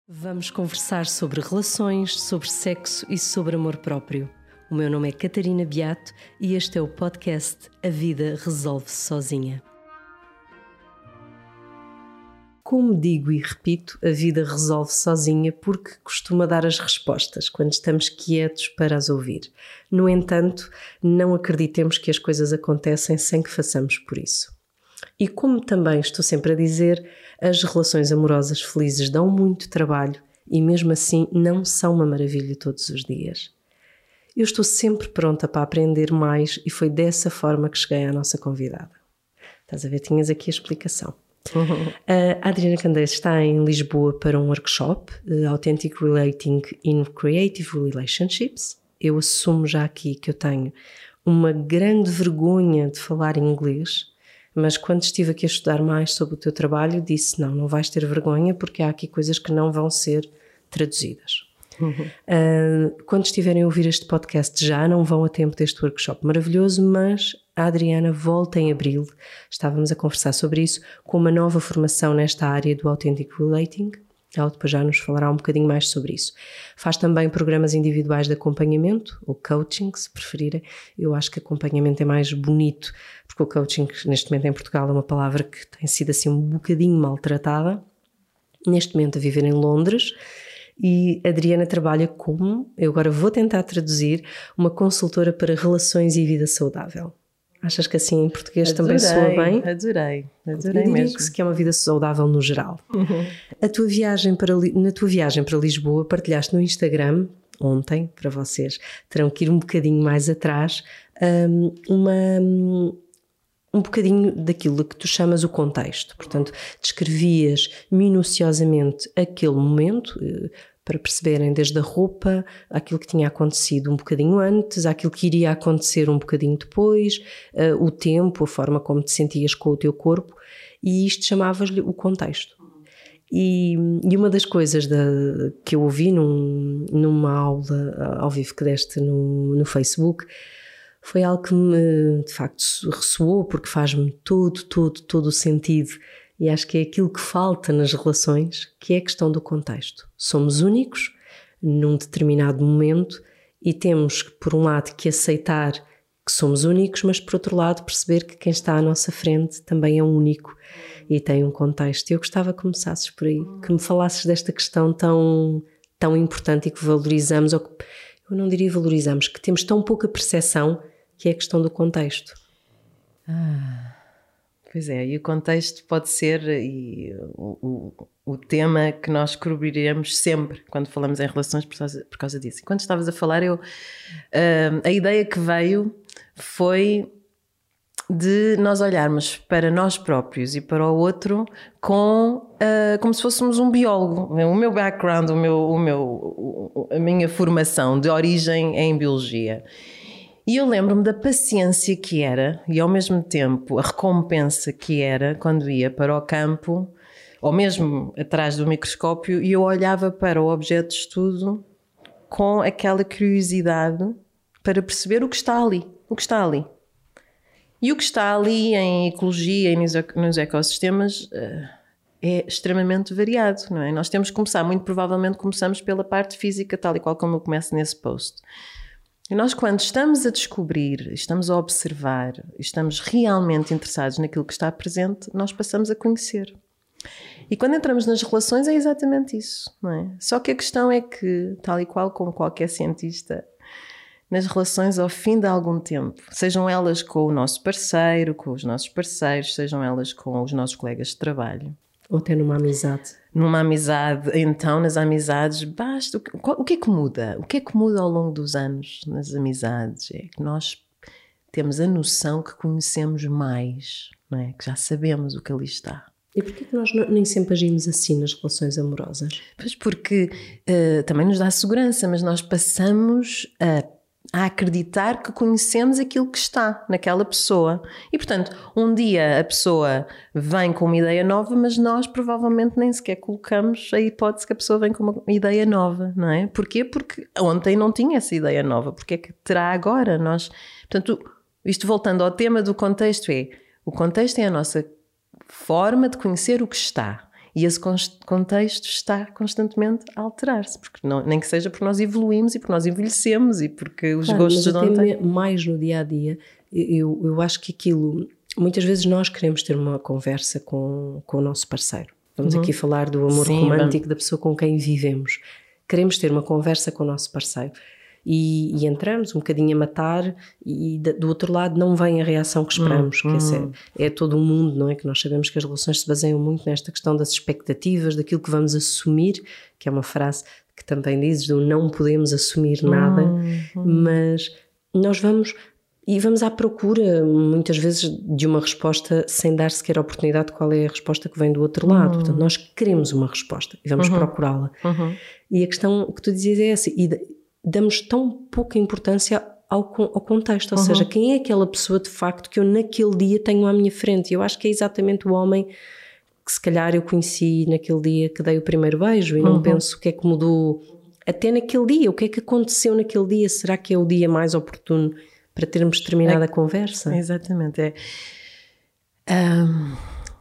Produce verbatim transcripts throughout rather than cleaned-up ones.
Vamos conversar sobre relações, sobre sexo e sobre amor próprio. O meu nome é Catarina Beato e este é o podcast A Vida Resolve-se Sozinha. Como digo e repito, a vida resolve-se sozinha porque costuma dar as respostas quando estamos quietos para as ouvir. No entanto, não acreditemos que as coisas acontecem sem que façamos por isso. E como também estou sempre a dizer, as relações amorosas felizes dão muito trabalho e mesmo assim não são uma maravilha todos os dias. Eu estou sempre pronta para aprender mais e foi dessa forma que cheguei à nossa convidada. Estás a ver? Tinhas aqui a explicação. Uhum. A Adriana Candeias está em Lisboa para um workshop, uh, Authentic Relating in Creative Relationships. Eu assumo já aqui que eu tenho uma grande vergonha de falar inglês, mas quando estive aqui a estudar mais sobre o teu trabalho, disse, não, não vais ter vergonha porque há aqui coisas que não vão ser traduzidas. Uhum. Uh, quando estiverem a ouvir este podcast já não vão a tempo deste workshop maravilhoso, mas a Adriana volta em abril, estávamos a conversar sobre isso, com uma nova formação nesta área do Authentic Relating. Ela depois já nos falará um bocadinho mais sobre isso. Faz também programas individuais de acompanhamento, ou coaching, se preferirem. Eu acho que acompanhamento é mais bonito, porque o coaching, neste momento em Portugal, é uma palavra que tem sido assim um bocadinho maltratada. Neste momento a viver em Londres. E a Adriana trabalha como, eu agora vou tentar traduzir, uma consultora para relações e vida saudável. Achas que assim em português adorei, também soa bem? Adorei, adorei eu diria mesmo. que é uma vida saudável no geral. Uhum. A tua viagem para, na tua viagem para Lisboa partilhaste no Instagram, ontem, para vocês, terão que ir um bocadinho mais atrás, uma... um bocadinho daquilo que tu chamas o contexto. Portanto, descrevias minuciosamente aquele momento, para perceberem desde a roupa, aquilo que tinha acontecido um bocadinho antes, aquilo que iria acontecer um bocadinho depois, o tempo, a forma como te sentias com o teu corpo, e isto chamavas-lhe o contexto. E, e uma das coisas da, que eu ouvi num, numa aula ao vivo que deste no, no Facebook, foi algo que me, de facto, ressoou, porque faz-me todo, todo, todo o sentido. E acho que é aquilo que falta nas relações, que é a questão do contexto. Somos únicos num determinado momento e temos, por um lado, que aceitar que somos únicos, mas, por outro lado, perceber que quem está à nossa frente também é único e tem um contexto. Eu gostava que começasses por aí, que me falasses desta questão tão, tão importante e que valorizamos, ou que, eu não diria valorizamos, que temos tão pouca percepção, que é a questão do contexto. Ah, pois é, e o contexto pode ser e, o, o, o tema que nós cobriremos sempre quando falamos em relações por causa, por causa disso. E quando estavas a falar, eu, uh, a ideia que veio foi de nós olharmos para nós próprios e para o outro com, uh, como se fôssemos um biólogo. O meu background, o meu, o meu, a minha formação de origem é em biologia. E eu lembro-me da paciência que era e ao mesmo tempo a recompensa que era quando ia para o campo ou mesmo atrás do microscópio e eu olhava para o objeto de estudo com aquela curiosidade para perceber o que está ali, o que está ali. E o que está ali em ecologia e nos ecossistemas é extremamente variado, não é? Nós temos que começar, muito provavelmente começamos pela parte física, tal e qual como eu começo nesse post. E nós, quando estamos a descobrir, estamos a observar, estamos realmente interessados naquilo que está presente, nós passamos a conhecer. E quando entramos nas relações é exatamente isso, não é? Só que a questão é que, tal e qual como qualquer cientista, nas relações ao fim de algum tempo, sejam elas com o nosso parceiro, com os nossos parceiros, sejam elas com os nossos colegas de trabalho, ou até numa amizade. Numa amizade, então nas amizades basta, o que é que muda? O que é que muda ao longo dos anos nas amizades? É que nós temos a noção que conhecemos mais, não é? Que já sabemos o que ali está. E porquê que nós nem sempre agimos assim nas relações amorosas? Pois porque uh, também nos dá segurança, mas nós passamos a a acreditar que conhecemos aquilo que está naquela pessoa. E, portanto, um dia a pessoa vem com uma ideia nova, mas nós provavelmente nem sequer colocamos a hipótese que a pessoa vem com uma ideia nova, não é? Porquê? Porque ontem não tinha essa ideia nova. Porquê é que terá agora? Nós, portanto, isto voltando ao tema do contexto é, o contexto é a nossa forma de conhecer o que está. E esse contexto está constantemente a alterar-se, porque não, nem que seja porque nós evoluímos e porque nós envelhecemos e porque os claro, gostos mas não têm... mais no dia-a-dia, eu, eu acho que aquilo... Muitas vezes nós queremos ter uma conversa com, com o nosso parceiro. Vamos uhum. aqui falar do amor Sim, romântico vamos. Da pessoa com quem vivemos. Queremos ter uma conversa com o nosso parceiro. E, e entramos um bocadinho a matar e do outro lado não vem a reação que esperamos, hum, que hum. É, é todo um mundo, não é? Que nós sabemos que as relações se baseiam muito nesta questão das expectativas, daquilo que vamos assumir, que é uma frase que também dizes do não podemos assumir nada, hum, hum. mas nós vamos... E vamos à procura, muitas vezes, de uma resposta sem dar sequer a oportunidade de qual é a resposta que vem do outro lado. Uhum. Portanto, nós queremos uma resposta e vamos uhum. procurá-la. Uhum. E a questão que tu dizias é essa. E damos tão pouca importância ao, ao contexto. Ou uhum. seja, quem é aquela pessoa, de facto, que eu naquele dia tenho à minha frente? E eu acho que é exatamente o homem que, se calhar, eu conheci naquele dia que dei o primeiro beijo e não uhum. penso o que é que mudou até naquele dia. O que é que aconteceu naquele dia? Será que é o dia mais oportuno para termos terminado é, a conversa? Exatamente, é. Um,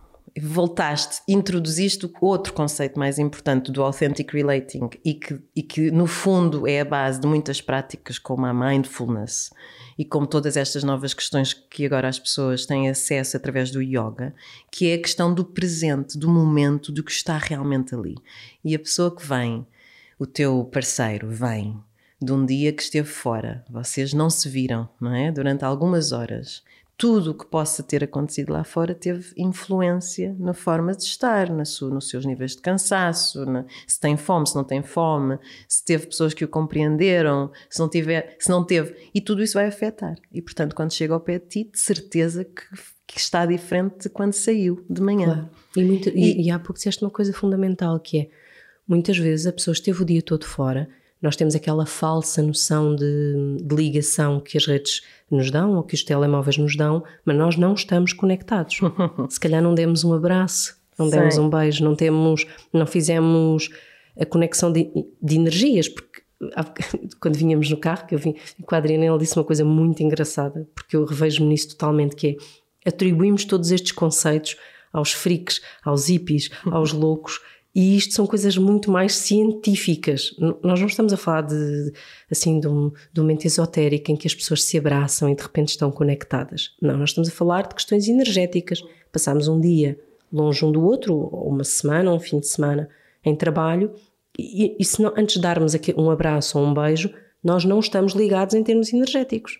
voltaste, introduziste outro conceito mais importante do authentic relating e que, e que no fundo é a base de muitas práticas como a mindfulness e como todas estas novas questões que agora as pessoas têm acesso através do yoga, que é a questão do presente, do momento, do que está realmente ali. E a pessoa que vem, o teu parceiro vem de um dia que esteve fora, vocês não se viram, não é? Durante algumas horas. Tudo o que possa ter acontecido lá fora teve influência na forma de estar, na sua, nos seus níveis de cansaço, na, se tem fome, se não tem fome, se teve pessoas que o compreenderam, se não, tiver, se não teve. E tudo isso vai afetar. E, portanto, quando chega ao pé de ti, de certeza que, que está diferente de quando saiu de manhã. Claro. E, muito, e, e há pouco disseste uma coisa fundamental, que é, muitas vezes a pessoa esteve o dia todo fora. Nós temos aquela falsa noção de, de ligação que as redes nos dão ou que os telemóveis nos dão, mas nós não estamos conectados. Se calhar não demos um abraço, não demos Sim. um beijo, não temos, não fizemos a conexão de, de energias, porque quando vínhamos no carro, que eu vim com a Adriana, ela disse uma coisa muito engraçada, porque eu revejo-me nisso totalmente, que é, atribuímos todos estes conceitos aos freaks, aos hippies, aos loucos. E isto são coisas muito mais científicas. Nós não estamos a falar de, assim, de, um, de uma mente esotérica em que as pessoas se abraçam e de repente estão conectadas. Não, nós estamos a falar de questões energéticas. Passamos um dia longe um do outro, ou uma semana, ou um fim de semana em trabalho, e, e se não, antes de darmos aqui um abraço ou um beijo, nós não estamos ligados em termos energéticos.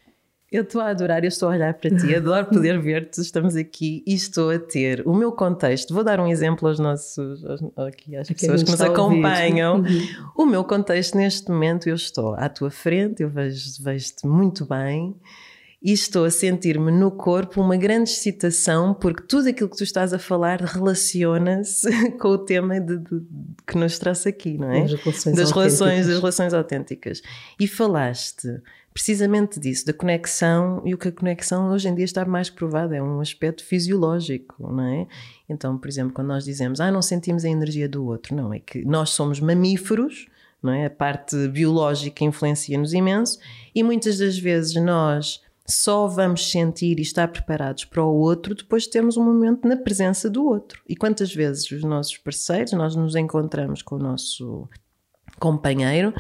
Eu estou a adorar, eu estou a olhar para ti, adoro poder ver-te, estamos aqui e estou a ter o meu contexto. Vou dar um exemplo aos nossos, aos, aqui às pessoas que nos acompanham. Uhum. O meu contexto neste momento, eu estou à tua frente, eu vejo, vejo-te muito bem e estou a sentir-me no corpo uma grande excitação, porque tudo aquilo que tu estás a falar relaciona-se com o tema de, de, de, que nos trouxe aqui, não é? Das relações das autênticas. relações, das relações autênticas. E falaste precisamente disso, da conexão, e o que a conexão hoje em dia está mais provada, é um aspecto fisiológico, não é? Então, por exemplo, quando nós dizemos, ah, não sentimos a energia do outro, não, é que nós somos mamíferos, não é? A parte biológica influencia-nos imenso, e muitas das vezes nós só vamos sentir e estar preparados para o outro depois de termos um momento na presença do outro. E quantas vezes os nossos parceiros, nós nos encontramos com o nosso companheiro,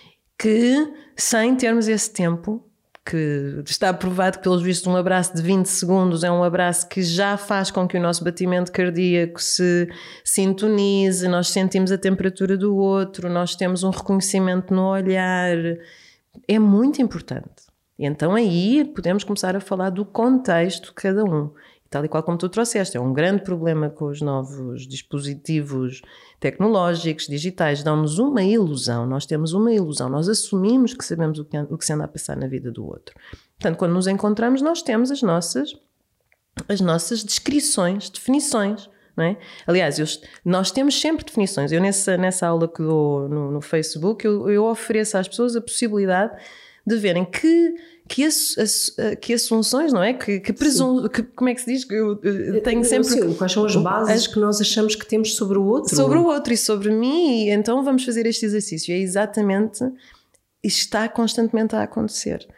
que sem termos esse tempo, que está provado que pelos vistos um abraço de vinte segundos é um abraço que já faz com que o nosso batimento cardíaco se sintonize, nós sentimos a temperatura do outro, nós temos um reconhecimento no olhar, é muito importante. E então aí podemos começar a falar do contexto de cada um. Tal e qual como tu trouxeste, é um grande problema com os novos dispositivos tecnológicos, digitais, dão-nos uma ilusão, nós temos uma ilusão, nós assumimos que sabemos o que, o que se anda a passar na vida do outro. Portanto, quando nos encontramos, nós temos as nossas, as nossas descrições, definições, não é? Aliás, eu, nós temos sempre definições. Eu nessa, nessa aula que dou no, no Facebook, eu, eu ofereço às pessoas a possibilidade de verem que, que, as, as, que assunções, não é? Que, que, presum, que como é que se diz? Que eu, eu tenho sempre... Sim, quais são as bases as, que nós achamos que temos sobre o outro? Sobre o outro e sobre mim, e então vamos fazer este exercício. É exatamente, está constantemente a acontecer.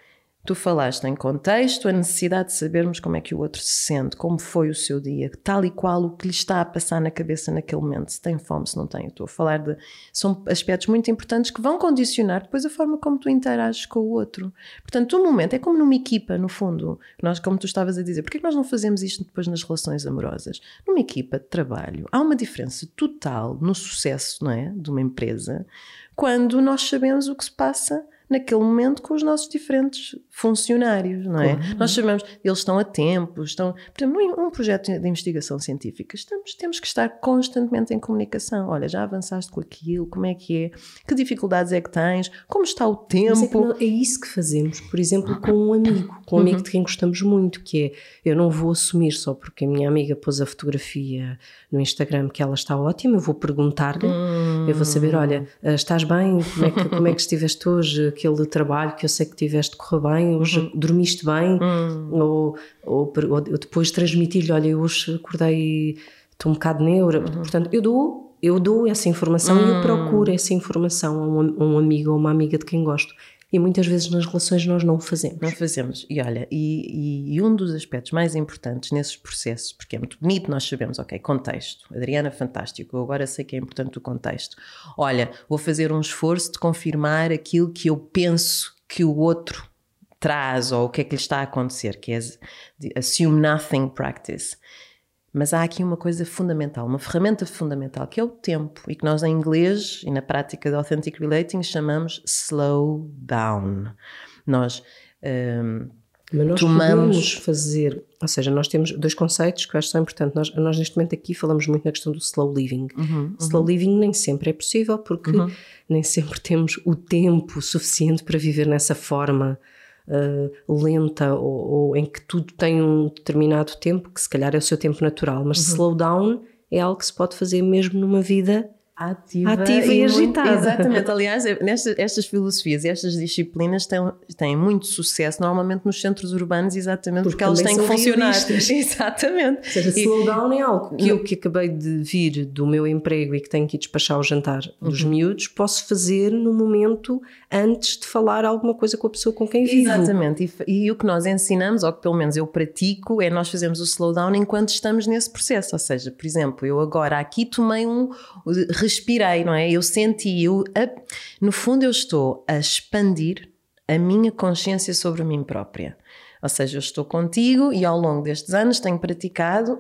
Tu falaste em contexto, a necessidade de sabermos como é que o outro se sente, como foi o seu dia, tal e qual o que lhe está a passar na cabeça naquele momento, se tem fome, se não tem. Eu estou a falar de... São aspectos muito importantes que vão condicionar depois a forma como tu interages com o outro. Portanto, um momento é como numa equipa, no fundo. Nós, como tu estavas a dizer, porquê é que nós não fazemos isto depois nas relações amorosas? Numa equipa de trabalho, há uma diferença total no sucesso, não é, de uma empresa, quando nós sabemos o que se passa naquele momento com os nossos diferentes funcionários, não é? Claro. Nós sabemos, eles estão a tempo, estão... Por exemplo, um projeto de investigação científica, estamos, temos que estar constantemente em comunicação. Olha, já avançaste com aquilo, como é que é? Que dificuldades é que tens? Como está o tempo? Mas é, que não, é isso que fazemos, por exemplo, com um amigo, com um amigo uhum. de quem gostamos muito, que é, eu não vou assumir só porque a minha amiga pôs a fotografia no Instagram que ela está ótima, eu vou perguntar-lhe, hum. eu vou saber, olha, estás bem? Como é que, como é que estiveste hoje? Aquele trabalho que eu sei que tiveste correr bem, hoje uhum. dormiste bem, uhum. ou, ou, ou depois transmitir-lhe, olha, eu hoje acordei, estou um bocado neura, uhum. portanto, eu dou, eu dou essa informação uhum. e eu procuro essa informação a um, a um amigo ou uma amiga de quem gosto. E muitas vezes nas relações nós não o fazemos. Não fazemos. E olha, e, e, e um dos aspectos mais importantes nesses processos, porque é muito bonito, nós sabemos, ok, contexto. Adriana, fantástico, eu agora sei que é importante o contexto. Olha, vou fazer um esforço de confirmar aquilo que eu penso que o outro traz ou o que é que lhe está a acontecer, que é assume nothing practice. Mas há aqui uma coisa fundamental, uma ferramenta fundamental, que é o tempo, e que nós em inglês e na prática de Authentic Relating chamamos slow down. Nós, um, Mas nós tomamos... podemos fazer, ou seja, nós temos dois conceitos que eu acho que são importantes. Nós, nós neste momento aqui falamos muito na questão do slow living. Uhum, slow uhum. living nem sempre é possível, porque uhum. nem sempre temos o tempo suficiente para viver nessa forma Uh, lenta ou, ou em que tudo tem um determinado tempo, que se calhar é o seu tempo natural, mas uhum. slow down é algo que se pode fazer mesmo numa vida ativa, ativa e, e agitada. Muito, exatamente, aliás, nestas, estas filosofias e estas disciplinas têm, têm muito sucesso normalmente nos centros urbanos, exatamente porque, porque elas têm que funcionar. Realistas. Exatamente. Ou seja, slow down é algo que eu que acabei de vir do meu emprego e que tenho que ir despachar o jantar dos uhum. miúdos, posso fazer no momento antes de falar alguma coisa com a pessoa com quem vivo. Exatamente, e, e o que nós ensinamos, ou que pelo menos eu pratico, é nós fazermos o slow down enquanto estamos nesse processo. Ou seja, por exemplo, eu agora aqui tomei um... respirei, não é? Eu senti, eu, a, no fundo eu estou a expandir a minha consciência sobre mim própria. Ou seja, eu estou contigo e ao longo destes anos tenho praticado,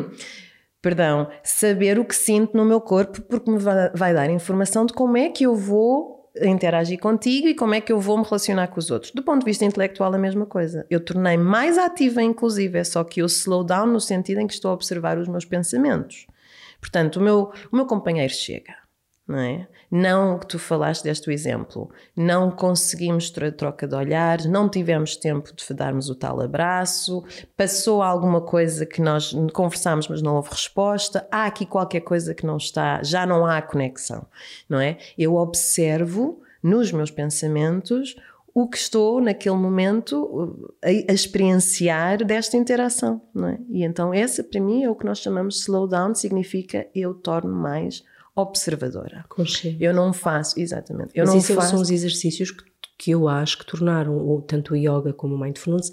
perdão, saber o que sinto no meu corpo, porque me vai, vai dar informação de como é que eu vou interagir contigo e como é que eu vou me relacionar com os outros. Do ponto de vista intelectual, a mesma coisa. Eu tornei mais ativa, inclusive, é só que eu slow down no sentido em que estou a observar os meus pensamentos. Portanto, o meu, o meu companheiro chega, não é? Não, que tu falaste deste exemplo, não conseguimos troca de olhares, não tivemos tempo de darmos o tal abraço, passou alguma coisa que nós conversámos mas não houve resposta, há aqui qualquer coisa que não está, já não há conexão, não é? Eu observo nos meus pensamentos o que estou naquele momento a, a experienciar desta interação, não é? E então essa para mim é o que nós chamamos de slow down, significa eu torno mais observadora. Consciente. Eu não faço, exatamente. Eu Mas não isso faço... são os exercícios que, que eu acho que tornaram tanto o yoga como o mindfulness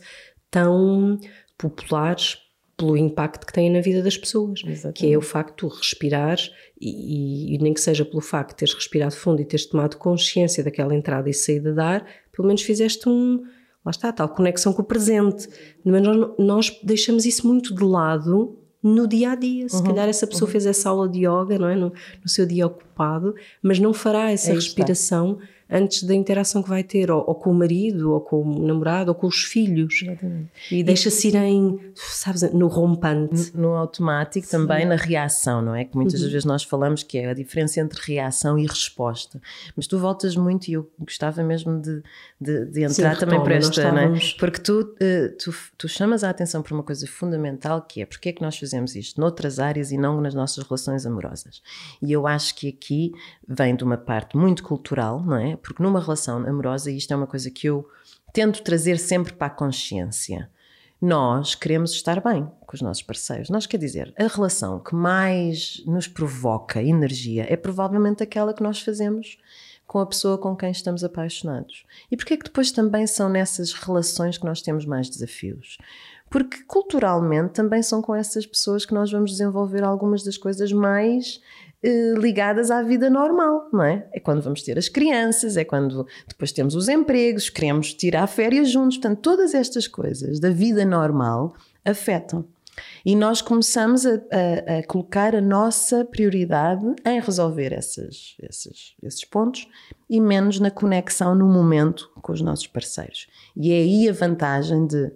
tão populares pelo impacto que têm na vida das pessoas. Exatamente. Que é o facto de respirar e, e nem que seja pelo facto de teres respirado fundo e teres tomado consciência daquela entrada e saída de ar, pelo menos fizeste um, lá está, tal conexão com o presente. Mas nós, nós deixamos isso muito de lado no dia-a-dia. Se uhum, calhar essa pessoa uhum. fez essa aula de yoga, não é? no, no seu dia ocupado, mas não fará essa é respiração está. Antes da interação que vai ter, ou, ou com o marido, ou com o namorado, ou com os filhos. Exatamente. E, e deixa-se ir em, sabes, no rompante. No, no automático, sim. Também na reação, não é? Que muitas uhum. vezes nós falamos que é a diferença entre reação e resposta. Mas tu voltas muito, e eu gostava mesmo de, de, de entrar sim, também para esta, não é? Porque tu, uh, tu, tu chamas a atenção para uma coisa fundamental, que é porque é que nós fazemos isto noutras áreas e não nas nossas relações amorosas. E eu acho que aqui vem de uma parte muito cultural, não é? Porque numa relação amorosa, isto é uma coisa que eu tento trazer sempre para a consciência. Nós queremos estar bem com os nossos parceiros. Nós, quer dizer, a relação que mais nos provoca energia é provavelmente aquela que nós fazemos com a pessoa com quem estamos apaixonados. E porquê é que depois também são nessas relações que nós temos mais desafios? Porque culturalmente também são com essas pessoas que nós vamos desenvolver algumas das coisas mais eh, ligadas à vida normal, não é? É quando vamos ter as crianças, é quando depois temos os empregos, queremos tirar férias juntos. Portanto, todas estas coisas da vida normal afetam. E nós começamos a, a, a colocar a nossa prioridade em resolver essas, esses, esses pontos e menos na conexão no momento com os nossos parceiros. E é aí a vantagem de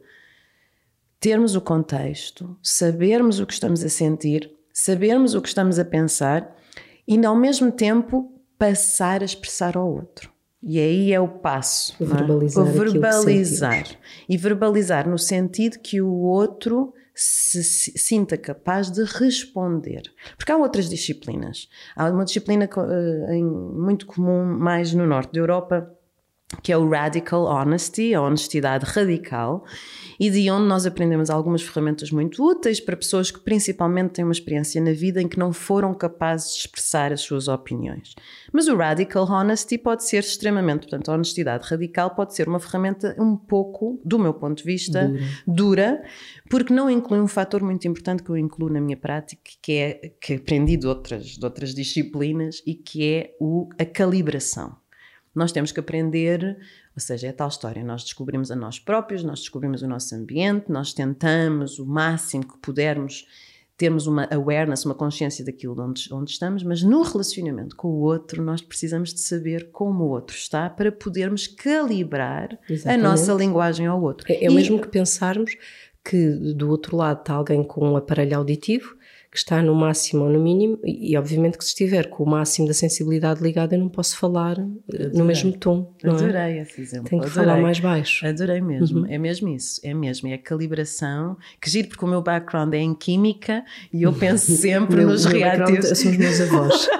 termos o contexto, sabermos o que estamos a sentir, sabermos o que estamos a pensar e ao mesmo tempo passar a expressar ao outro. E aí é o passo. Verbalizar. Não é? Verbalizar. E verbalizar no sentido que o outro se, se sinta capaz de responder. Porque há outras disciplinas. Há uma disciplina uh, muito comum mais no norte da Europa, que é o Radical Honesty, a honestidade radical, e de onde nós aprendemos algumas ferramentas muito úteis para pessoas que principalmente têm uma experiência na vida em que não foram capazes de expressar as suas opiniões. Mas o Radical Honesty pode ser extremamente, portanto a honestidade radical pode ser uma ferramenta um pouco, do meu ponto de vista, dura, dura porque não inclui um fator muito importante que eu incluo na minha prática, que é que aprendi de outras, de outras disciplinas e que é o, a calibração. Nós temos que aprender, ou seja, é tal história, nós descobrimos a nós próprios, nós descobrimos o nosso ambiente, nós tentamos o máximo que pudermos termos uma awareness, uma consciência daquilo onde, onde estamos, mas no relacionamento com o outro nós precisamos de saber como o outro está para podermos calibrar Exatamente. A nossa linguagem ao outro. É, é o mesmo que pensarmos que do outro lado está alguém com um aparelho auditivo que está no máximo ou no mínimo, e, e obviamente que se estiver com o máximo da sensibilidade ligada eu não posso falar Adorei. No mesmo tom. Não Adorei é? esse exemplo. Tenho que Adorei. falar mais baixo. Adorei mesmo, uhum. é mesmo isso, é mesmo, é a calibração, que giro porque o meu background é em química e eu penso sempre nos reativos. São os meus avós.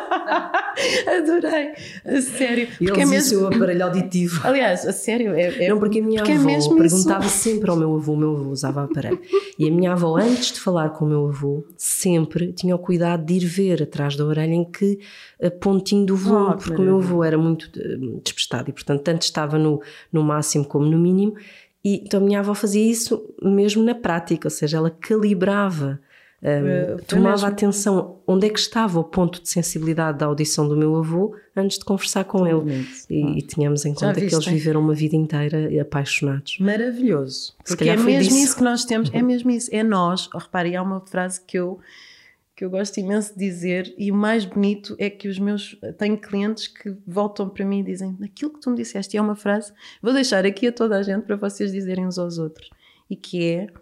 Adorei, a sério. E porque eles é mesmo... o seu aparelho auditivo. Aliás, a sério. É, é... Não, porque a minha porque avó é perguntava isso. sempre ao meu avô, o meu avô usava aparelho. E a minha avó, antes de falar com o meu avô, sempre tinha o cuidado de ir ver atrás da orelha em que pontinho do volume, oh, porque o meu avô era muito despestado e, portanto, tanto estava no, no máximo como no mínimo. E então a minha avó fazia isso mesmo na prática, ou seja, ela calibrava. Um, tomava mesmo. Atenção onde é que estava o ponto de sensibilidade da audição do meu avô antes de conversar com ele e, ah. e tínhamos em conta que eles viveram uma vida inteira apaixonados. Maravilhoso, porque é mesmo disso. Isso que nós temos, é mesmo isso, é nós. Oh, repare, há uma frase que eu que eu gosto imenso de dizer e o mais bonito é que os meus, tenho clientes que voltam para mim e dizem aquilo que tu me disseste, e é uma frase, vou deixar aqui a toda a gente para vocês dizerem uns aos outros, e que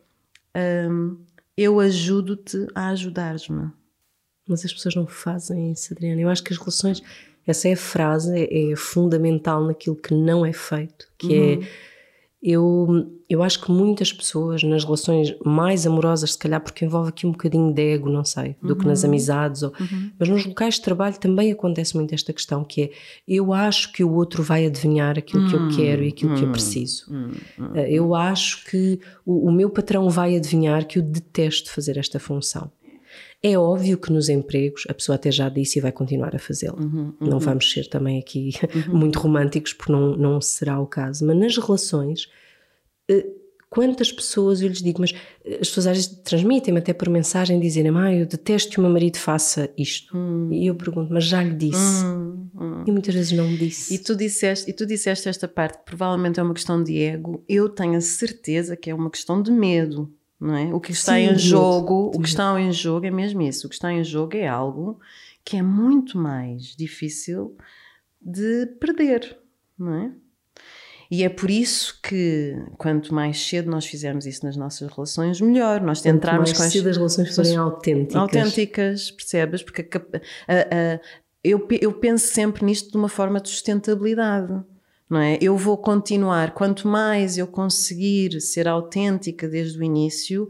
é um, eu ajudo-te a ajudares-me. Mas as pessoas não fazem isso, Adriana. Eu acho que as relações, essa é a frase, é, é fundamental naquilo que não é feito, que uhum. é, eu, eu acho que muitas pessoas nas relações mais amorosas, se calhar porque envolve aqui um bocadinho de ego, não sei, do uhum. que nas amizades, ou, uhum. mas nos locais de trabalho também acontece muito esta questão, que é, eu acho que o outro vai adivinhar aquilo uhum. que eu quero e aquilo uhum. que eu preciso. Uhum. Eu acho que o, o meu patrão vai adivinhar que eu detesto fazer esta função. É óbvio que nos empregos, a pessoa até já disse e vai continuar a fazê-lo. Uhum, uhum. Não vamos ser também aqui uhum. muito românticos, porque não, não será o caso. Mas nas relações, quantas pessoas eu lhes digo, mas as pessoas às vezes transmitem-me até por mensagem, dizem, ah, eu detesto que o meu marido faça isto. Uhum. E eu pergunto, mas já lhe disse? Uhum, uhum. E muitas vezes não me disse. E tu disseste, e tu disseste esta parte, que provavelmente é uma questão de ego. Eu tenho a certeza que é uma questão de medo. Não é? O que está Sim, em jogo, o que está em jogo é mesmo isso. O que está em jogo é algo que é muito mais difícil de perder, não é? E é por isso que quanto mais cedo nós fizermos isso nas nossas relações, melhor. Nós tentarmos quanto mais cedo as relações forem autênticas. Autênticas, percebes? Porque a, a, a, eu, eu penso sempre nisto de uma forma de sustentabilidade. Não é? Eu vou continuar, quanto mais eu conseguir ser autêntica desde o início,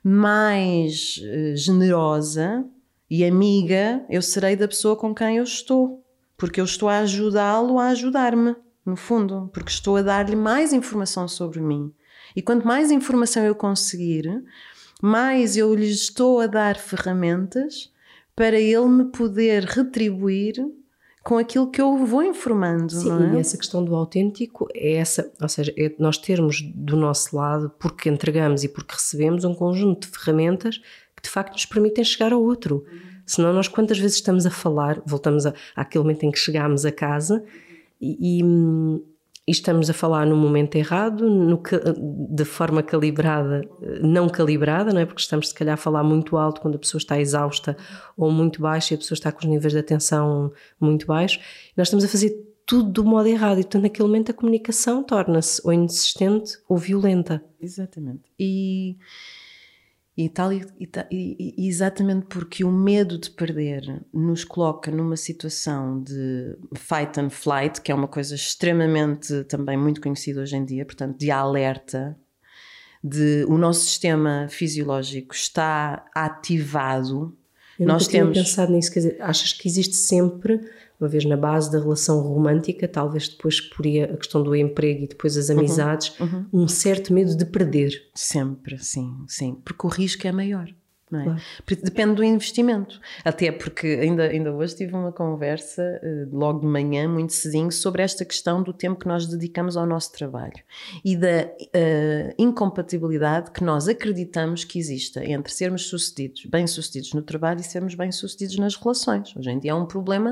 mais uh, generosa e amiga eu serei da pessoa com quem eu estou, porque eu estou a ajudá-lo a ajudar-me, no fundo, porque estou a dar-lhe mais informação sobre mim. E quanto mais informação eu conseguir, mais eu lhe estou a dar ferramentas para ele me poder retribuir com aquilo que eu vou informando. Sim, não é? E essa questão do autêntico é essa, ou seja, é nós termos do nosso lado, porque entregamos e porque recebemos, um conjunto de ferramentas que de facto nos permitem chegar ao outro. Senão nós quantas vezes estamos a falar, voltamos a, àquele momento em que chegámos a casa e, e, e estamos a falar no momento errado, no, de forma calibrada, não calibrada, não é? Porque estamos se calhar a falar muito alto quando a pessoa está exausta ou muito baixa e a pessoa está com os níveis de atenção muito baixos. Nós estamos a fazer tudo do modo errado e, portanto, naquele momento a comunicação torna-se ou insistente ou violenta. Exatamente. E, e, tal, e, e, e exatamente porque o medo de perder nos coloca numa situação de fight and flight, que é uma coisa extremamente também muito conhecida hoje em dia, portanto, de alerta, de o nosso sistema fisiológico está ativado. Eu Nós nunca tinha temos... pensado nisso, quer dizer, achas que existe sempre, uma vez na base da relação romântica, talvez depois por aí a questão do emprego e depois as amizades, uhum, uhum. um certo medo de perder? Sempre, sim, sim, porque o risco é maior. Não é? Claro. Depende do investimento. Até porque ainda, ainda hoje tive uma conversa, logo de manhã, muito cedinho, sobre esta questão do tempo que nós dedicamos ao nosso trabalho e da uh, incompatibilidade que nós acreditamos que exista entre sermos sucedidos, bem-sucedidos no trabalho e sermos bem-sucedidos nas relações. Hoje em dia é um problema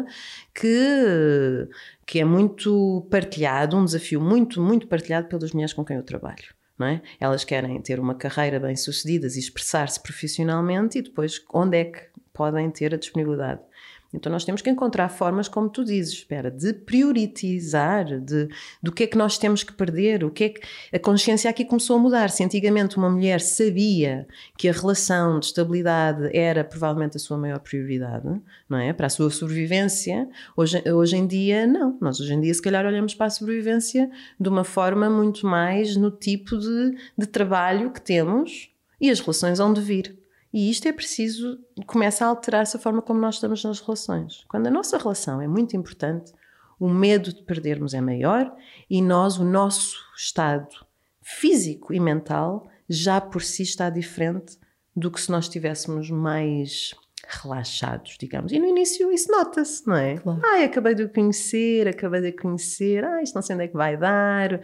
que, que é muito partilhado, um desafio muito, muito partilhado pelas mulheres com quem eu trabalho. Não é? Elas querem ter uma carreira bem-sucedidas e expressar-se profissionalmente e depois onde é que podem ter a disponibilidade? Então nós temos que encontrar formas, como tu dizes, espera, de prioritizar, de, do que é que nós temos que perder, o que é que... A consciência aqui começou a mudar. Se antigamente uma mulher sabia que a relação de estabilidade era provavelmente a sua maior prioridade, não é? Para a sua sobrevivência, hoje, hoje em dia não. Nós hoje em dia se calhar olhamos para a sobrevivência de uma forma muito mais no tipo de, de trabalho que temos e as relações hão de vir. E isto é preciso, começa a alterar-se a forma como nós estamos nas relações. Quando a nossa relação é muito importante, o medo de perdermos é maior e nós, o nosso estado físico e mental, já por si está diferente do que se nós estivéssemos mais relaxados, digamos. E no início isso nota-se, não é? Claro. Ai, acabei de o conhecer, acabei de o conhecer, ai, isto não sei onde é que vai dar.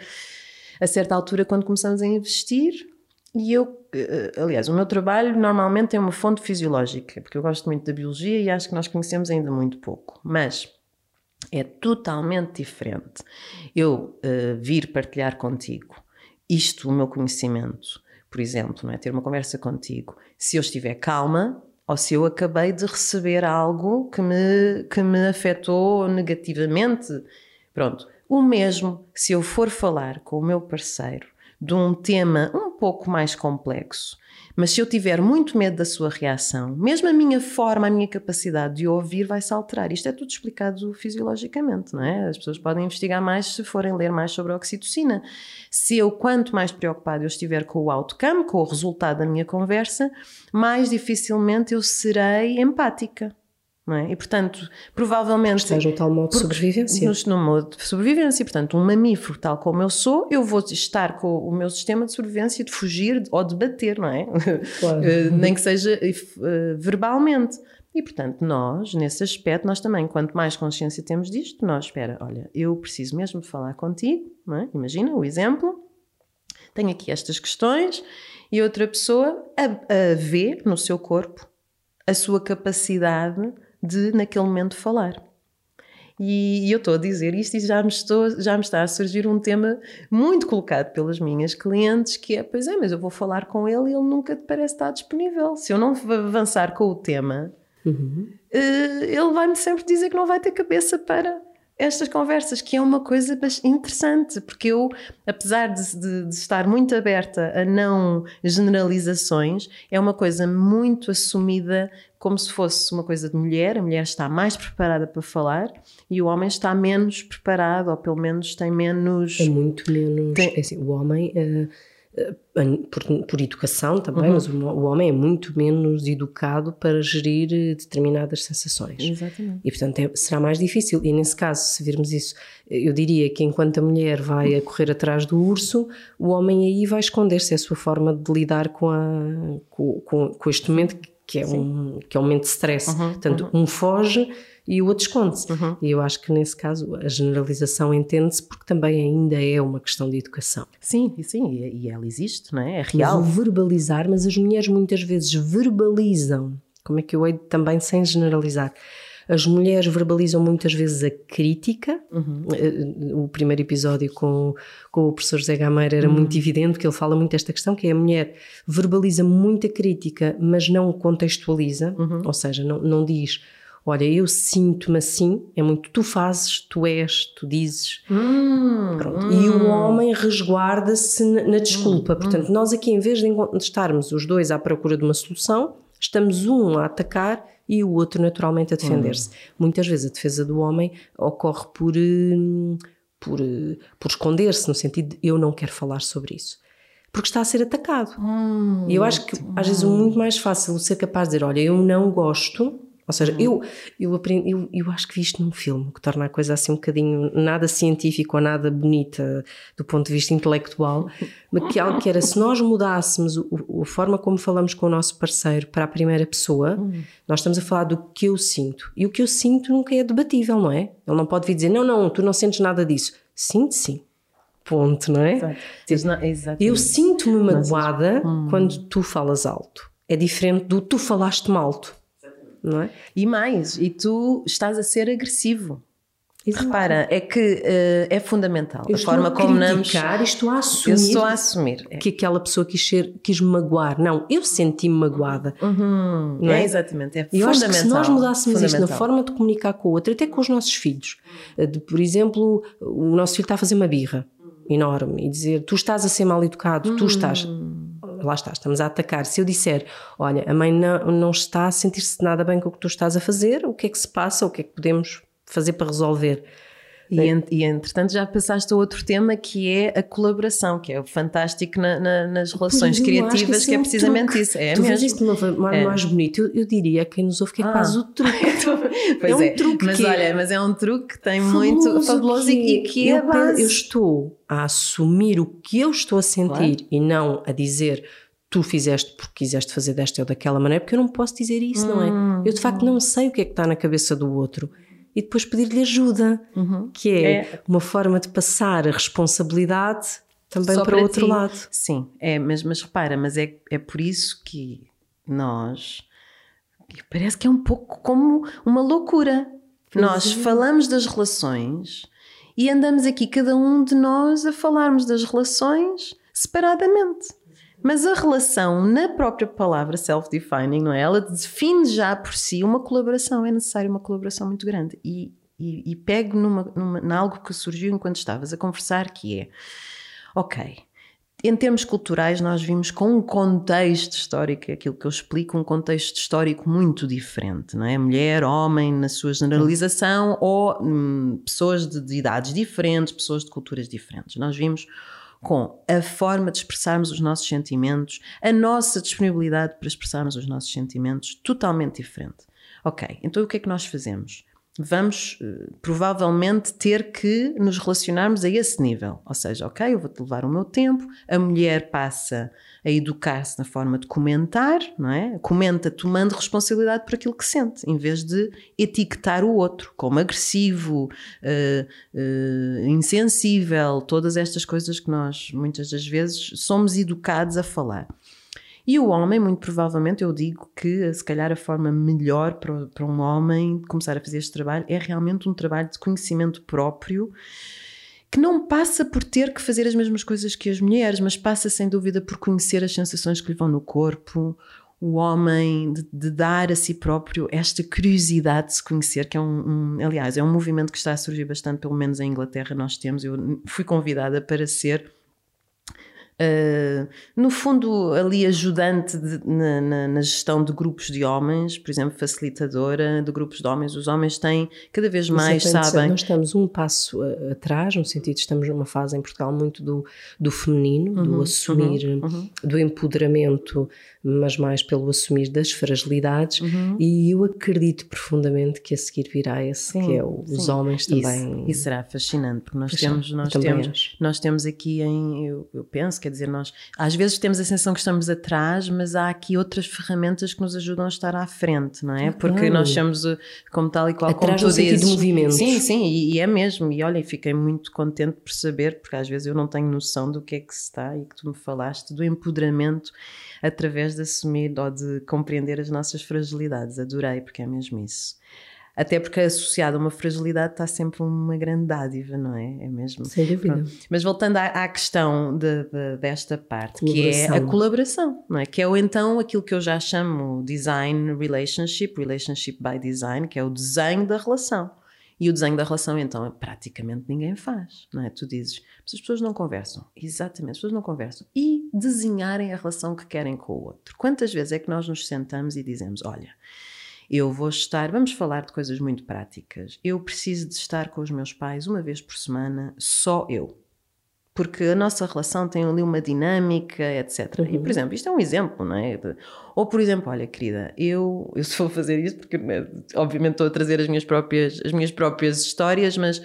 A certa altura, quando começamos a investir, e eu, aliás, o meu trabalho normalmente tem uma fonte fisiológica, porque eu gosto muito da biologia e acho que nós conhecemos ainda muito pouco, mas é totalmente diferente eu uh, vir partilhar contigo isto, o meu conhecimento, por exemplo, não é? Ter uma conversa contigo, se eu estiver calma ou se eu acabei de receber algo que me, que me afetou negativamente. Pronto, o mesmo se eu for falar com o meu parceiro de um tema um pouco mais complexo, mas se eu tiver muito medo da sua reação, mesmo a minha forma, a minha capacidade de ouvir vai-se alterar. Isto é tudo explicado fisiologicamente, não é? As pessoas podem investigar mais se forem ler mais sobre a oxitocina. Se eu, quanto mais preocupado eu estiver com o outcome, com o resultado da minha conversa, mais dificilmente eu serei empática. Não é? E portanto, provavelmente estás no tal modo de sobrevivência. No, no modo de sobrevivência, portanto, um mamífero tal como eu sou, eu vou estar com o meu sistema de sobrevivência de fugir ou de bater, não é? Claro. Nem que seja uh, verbalmente. E portanto, nós, nesse aspecto, nós também, quanto mais consciência temos disto, nós, espera, olha, eu preciso mesmo de falar contigo, não é? Imagina o exemplo, tenho aqui estas questões e outra pessoa a, a vê no seu corpo a sua capacidade de, naquele momento, falar. E, e eu estou a dizer isto e já me, estou, já me está a surgir um tema muito colocado pelas minhas clientes, que é, pois é, mas eu vou falar com ele e ele nunca te parece estar disponível. Se eu não avançar com o tema, uhum. uh, ele vai-me sempre dizer que não vai ter cabeça para estas conversas, que é uma coisa interessante, porque eu, apesar de, de, de estar muito aberta a não generalizações, é uma coisa muito assumida como se fosse uma coisa de mulher. A mulher está mais preparada para falar e o homem está menos preparado, ou pelo menos tem menos... É muito menos... Tem... É assim, o homem... Uh... Por, por educação também, uhum. mas o, o homem é muito menos educado para gerir determinadas sensações. Exatamente. E portanto é, será mais difícil. E nesse caso, se virmos isso, eu diria que enquanto a mulher vai a correr atrás do urso, o homem aí vai esconder-se. É a sua forma de lidar com, a, com, com, com este momento que é, um, que é um momento de stress. Uhum, Portanto, uhum. um foge e o outro esconde-se. Uhum. E eu acho que nesse caso a generalização entende-se porque também ainda é uma questão de educação. Sim, sim, e ela existe, não é? É real. Mas o verbalizar, mas as mulheres muitas vezes verbalizam, como é que eu hei também sem generalizar? As mulheres verbalizam muitas vezes a crítica. Uhum. O primeiro episódio com, com o professor José Gameiro era uhum. muito evidente, porque ele fala muito desta questão, que é a mulher verbaliza muita crítica, mas não contextualiza, uhum. ou seja, não, não diz, olha, eu sinto-me assim, é muito tu fazes, tu és, tu dizes. Hum, Pronto. Hum. E o homem resguarda-se na, na desculpa. Hum, Portanto, hum. nós aqui, em vez de estarmos os dois à procura de uma solução, estamos um a atacar e o outro naturalmente a defender-se. Hum. Muitas vezes a defesa do homem ocorre por, por, por esconder-se, no sentido de eu não quero falar sobre isso. Porque está a ser atacado. Hum, e eu acho que hum. às vezes é muito mais fácil ser capaz de dizer, olha, eu não gosto. Ou seja, uhum. eu, eu, aprendi, eu, eu acho que vi isto num filme, que torna a coisa assim um bocadinho nada científico ou nada bonita do ponto de vista intelectual, mas que algo que era, se nós mudássemos o, a forma como falamos com o nosso parceiro para a primeira pessoa, uhum. nós estamos a falar do que eu sinto. E o que eu sinto nunca é debatível, não é? Ele não pode vir dizer, não, não, tu não sentes nada disso. Sinto sim. Ponto, não é? Exato. Eu sinto-me magoada hum. quando tu falas alto. É diferente do tu falaste-me alto. Não é? E mais, e tu estás a ser agressivo. Exato. Repara, é que uh, é fundamental eu a forma a como não estou a assumir, eu estou a assumir que aquela pessoa quis, ser, quis me magoar. Não, eu senti-me magoada. Uhum. Não é? É exatamente, é eu fundamental. Eu acho que se nós mudássemos isto na forma de comunicar com o outro, até com os nossos filhos, de, por exemplo, o nosso filho está a fazer uma birra enorme e dizer, tu estás a ser mal educado, hum. tu estás... Lá está, estamos a atacar. Se eu disser, olha, a mãe não, não está a sentir-se nada bem com o que tu estás a fazer, o que é que se passa, o que é que podemos fazer para resolver? E, ent, e entretanto já passaste a outro tema, que é a colaboração, que é o fantástico na, na, nas relações eu criativas, que, que é, é precisamente truque. Isso. É tu mesmo. Vês isto de uma forma é. mais bonita. Eu, eu diria, quem nos ouve, que é ah. quase o truque. Pois é é, um truque mas que olha, é mas é um truque que tem fabuloso, muito fabuloso que e que é eu, a base. Eu estou a assumir o que eu estou a sentir claro. E não a dizer... tu fizeste porque quiseste fazer desta ou daquela maneira, porque eu não posso dizer isso, hum, não é? Eu de facto não sei o que é que está na cabeça do outro. E depois pedir-lhe ajuda, uhum. que é, é uma forma de passar a responsabilidade também Só para o outro ti. Lado. Sim, é, mas, mas repara, mas é, é por isso que nós, parece que é um pouco como uma loucura. Pois nós é. Falamos das relações e andamos aqui cada um de nós a falarmos das relações separadamente. Mas a relação, na própria palavra self-defining, não é? Ela define já por si uma colaboração. É necessária uma colaboração muito grande. E, e, e pego numa, numa, em algo que surgiu enquanto estavas a conversar, que é, ok, em termos culturais nós vimos com um contexto histórico, aquilo que eu explico, um contexto histórico muito diferente, não é? Mulher, homem, na sua generalização, ou hum, pessoas de, de idades diferentes, pessoas de culturas diferentes. Nós vimos... com a forma de expressarmos os nossos sentimentos, a nossa disponibilidade para expressarmos os nossos sentimentos totalmente diferente. Ok, então o que é que nós fazemos? Vamos uh, provavelmente ter que nos relacionarmos a esse nível, ou seja, ok, eu vou-te levar o meu tempo, a mulher passa a educar-se na forma de comentar, não é? Comenta tomando responsabilidade por aquilo que sente, em vez de etiquetar o outro como agressivo, uh, uh, insensível, todas estas coisas que nós muitas das vezes somos educados a falar. E o homem, muito provavelmente, eu digo que se calhar a forma melhor para, para um homem começar a fazer este trabalho é realmente um trabalho de conhecimento próprio, que não passa por ter que fazer as mesmas coisas que as mulheres, mas passa sem dúvida por conhecer as sensações que lhe vão no corpo, o homem de, de dar a si próprio esta curiosidade de se conhecer, que é um, um, aliás, é um movimento que está a surgir bastante, pelo menos em Inglaterra nós temos, eu fui convidada para ser... Uh, no fundo ali ajudante de, na, na, na gestão de grupos de homens, por exemplo facilitadora de grupos de homens. Os homens têm cada vez mais, sabem, nós estamos um passo atrás, no sentido de estamos numa fase em Portugal muito do, do feminino, uhum, do assumir, uhum, uhum. do empoderamento, mas mais pelo assumir das fragilidades, uhum. e eu acredito profundamente que a seguir virá esse, sim, que é o, os homens também. Isso, isso será fascinante, porque nós temos nós temos, nós temos aqui em, eu, eu penso quer dizer, nós às vezes temos a sensação que estamos atrás, mas há aqui outras ferramentas que nos ajudam a estar à frente, não é? Porque nós somos como tal e qual atrás como tu no dizes. De movimento. Sim, sim, e, e é mesmo, e olha, fiquei muito contente por saber, porque às vezes eu não tenho noção do que é que se está e que tu me falaste do empoderamento através de assumir ou de compreender as nossas fragilidades. Adorei, porque é mesmo isso. Até porque associado a uma fragilidade está sempre uma grande dádiva, não é? É mesmo. Sem dúvida. Pronto. Mas voltando à, à questão de, de, desta parte, que é a colaboração, não é? Que é o, então aquilo que eu já chamo design relationship, relationship by design, que é o desenho da relação. E o desenho da relação, então, praticamente ninguém faz, não é? Tu dizes, mas as pessoas não conversam. Exatamente, as pessoas não conversam. E desenharem a relação que querem com o outro. Quantas vezes é que nós nos sentamos e dizemos, olha, eu vou estar, vamos falar de coisas muito práticas, eu preciso de estar com os meus pais uma vez por semana, só eu. Porque a nossa relação tem ali uma dinâmica, etcétera. Uhum. E, por exemplo, isto é um exemplo, não é? Ou, por exemplo, olha, querida, eu, eu só vou fazer isto porque, obviamente, estou a trazer as minhas próprias, as minhas próprias histórias, mas,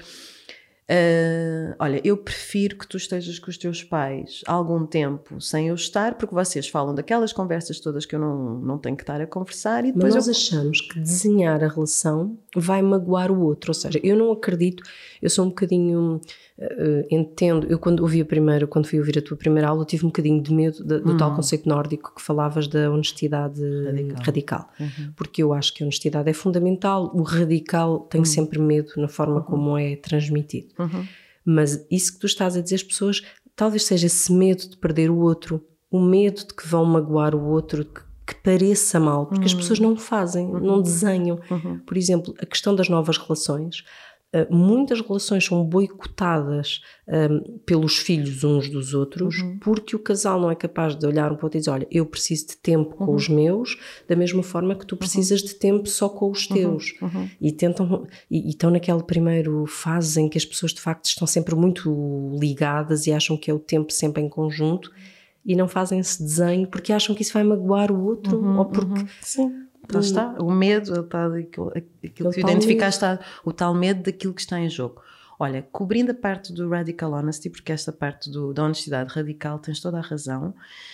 uh, olha, eu prefiro que tu estejas com os teus pais algum tempo sem eu estar, porque vocês falam daquelas conversas todas que eu não, não tenho que estar a conversar e depois mas nós eu... achamos que desenhar a relação vai magoar o outro, ou seja, eu não acredito, eu sou um bocadinho... Uh, entendo, eu quando ouvi a primeira, quando fui ouvir a tua primeira aula, tive um bocadinho de medo de, do hum. tal conceito nórdico que falavas da honestidade radical, radical. Uhum. Porque eu acho que a honestidade é fundamental, o radical tem uhum. sempre medo na forma uhum. como é transmitido. Uhum. Mas isso que tu estás a dizer, as pessoas, talvez seja esse medo de perder o outro, o medo de que vão magoar o outro, que, que pareça mal, porque uhum. as pessoas não fazem, uhum. não desenham. Uhum. Por exemplo, a questão das novas relações. Uh, muitas relações são boicotadas um, pelos filhos uns dos outros uhum. porque o casal não é capaz de olhar um para o outro e dizer, olha, eu preciso de tempo uhum. com os meus da mesma forma que tu precisas uhum. de tempo só com os teus uhum. Uhum. E, tentam, e, e estão naquela primeira fase em que as pessoas de facto estão sempre muito ligadas e acham que é o tempo sempre em conjunto e não fazem esse desenho porque acham que isso vai magoar o outro uhum. ou porque... Uhum. Sim. Lá está, o medo, está daquilo, aquilo que tu identificaste, está, o tal medo daquilo que está em jogo. Olha, cobrindo a parte do radical honesty, porque esta parte do, da honestidade radical, tens toda a razão,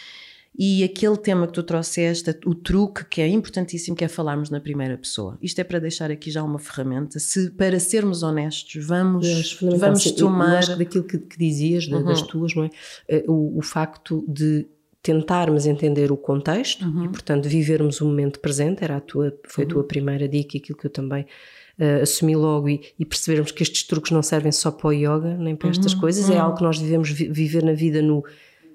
e aquele tema que tu trouxeste, o truque que é importantíssimo, que é falarmos na primeira pessoa. Isto é para deixar aqui já uma ferramenta, se para sermos honestos, vamos, vamos tomar... Eu acho que daquilo que, que dizias, uhum. das tuas, não é? O, o facto de tentarmos entender o contexto uhum. e, portanto, vivermos o momento presente, era a tua, foi a tua uhum. primeira dica, aquilo que eu também uh, assumi logo, e, e percebermos que estes truques não servem só para o yoga, nem para estas uhum. coisas, uhum. é algo que nós devemos vi- viver na vida no,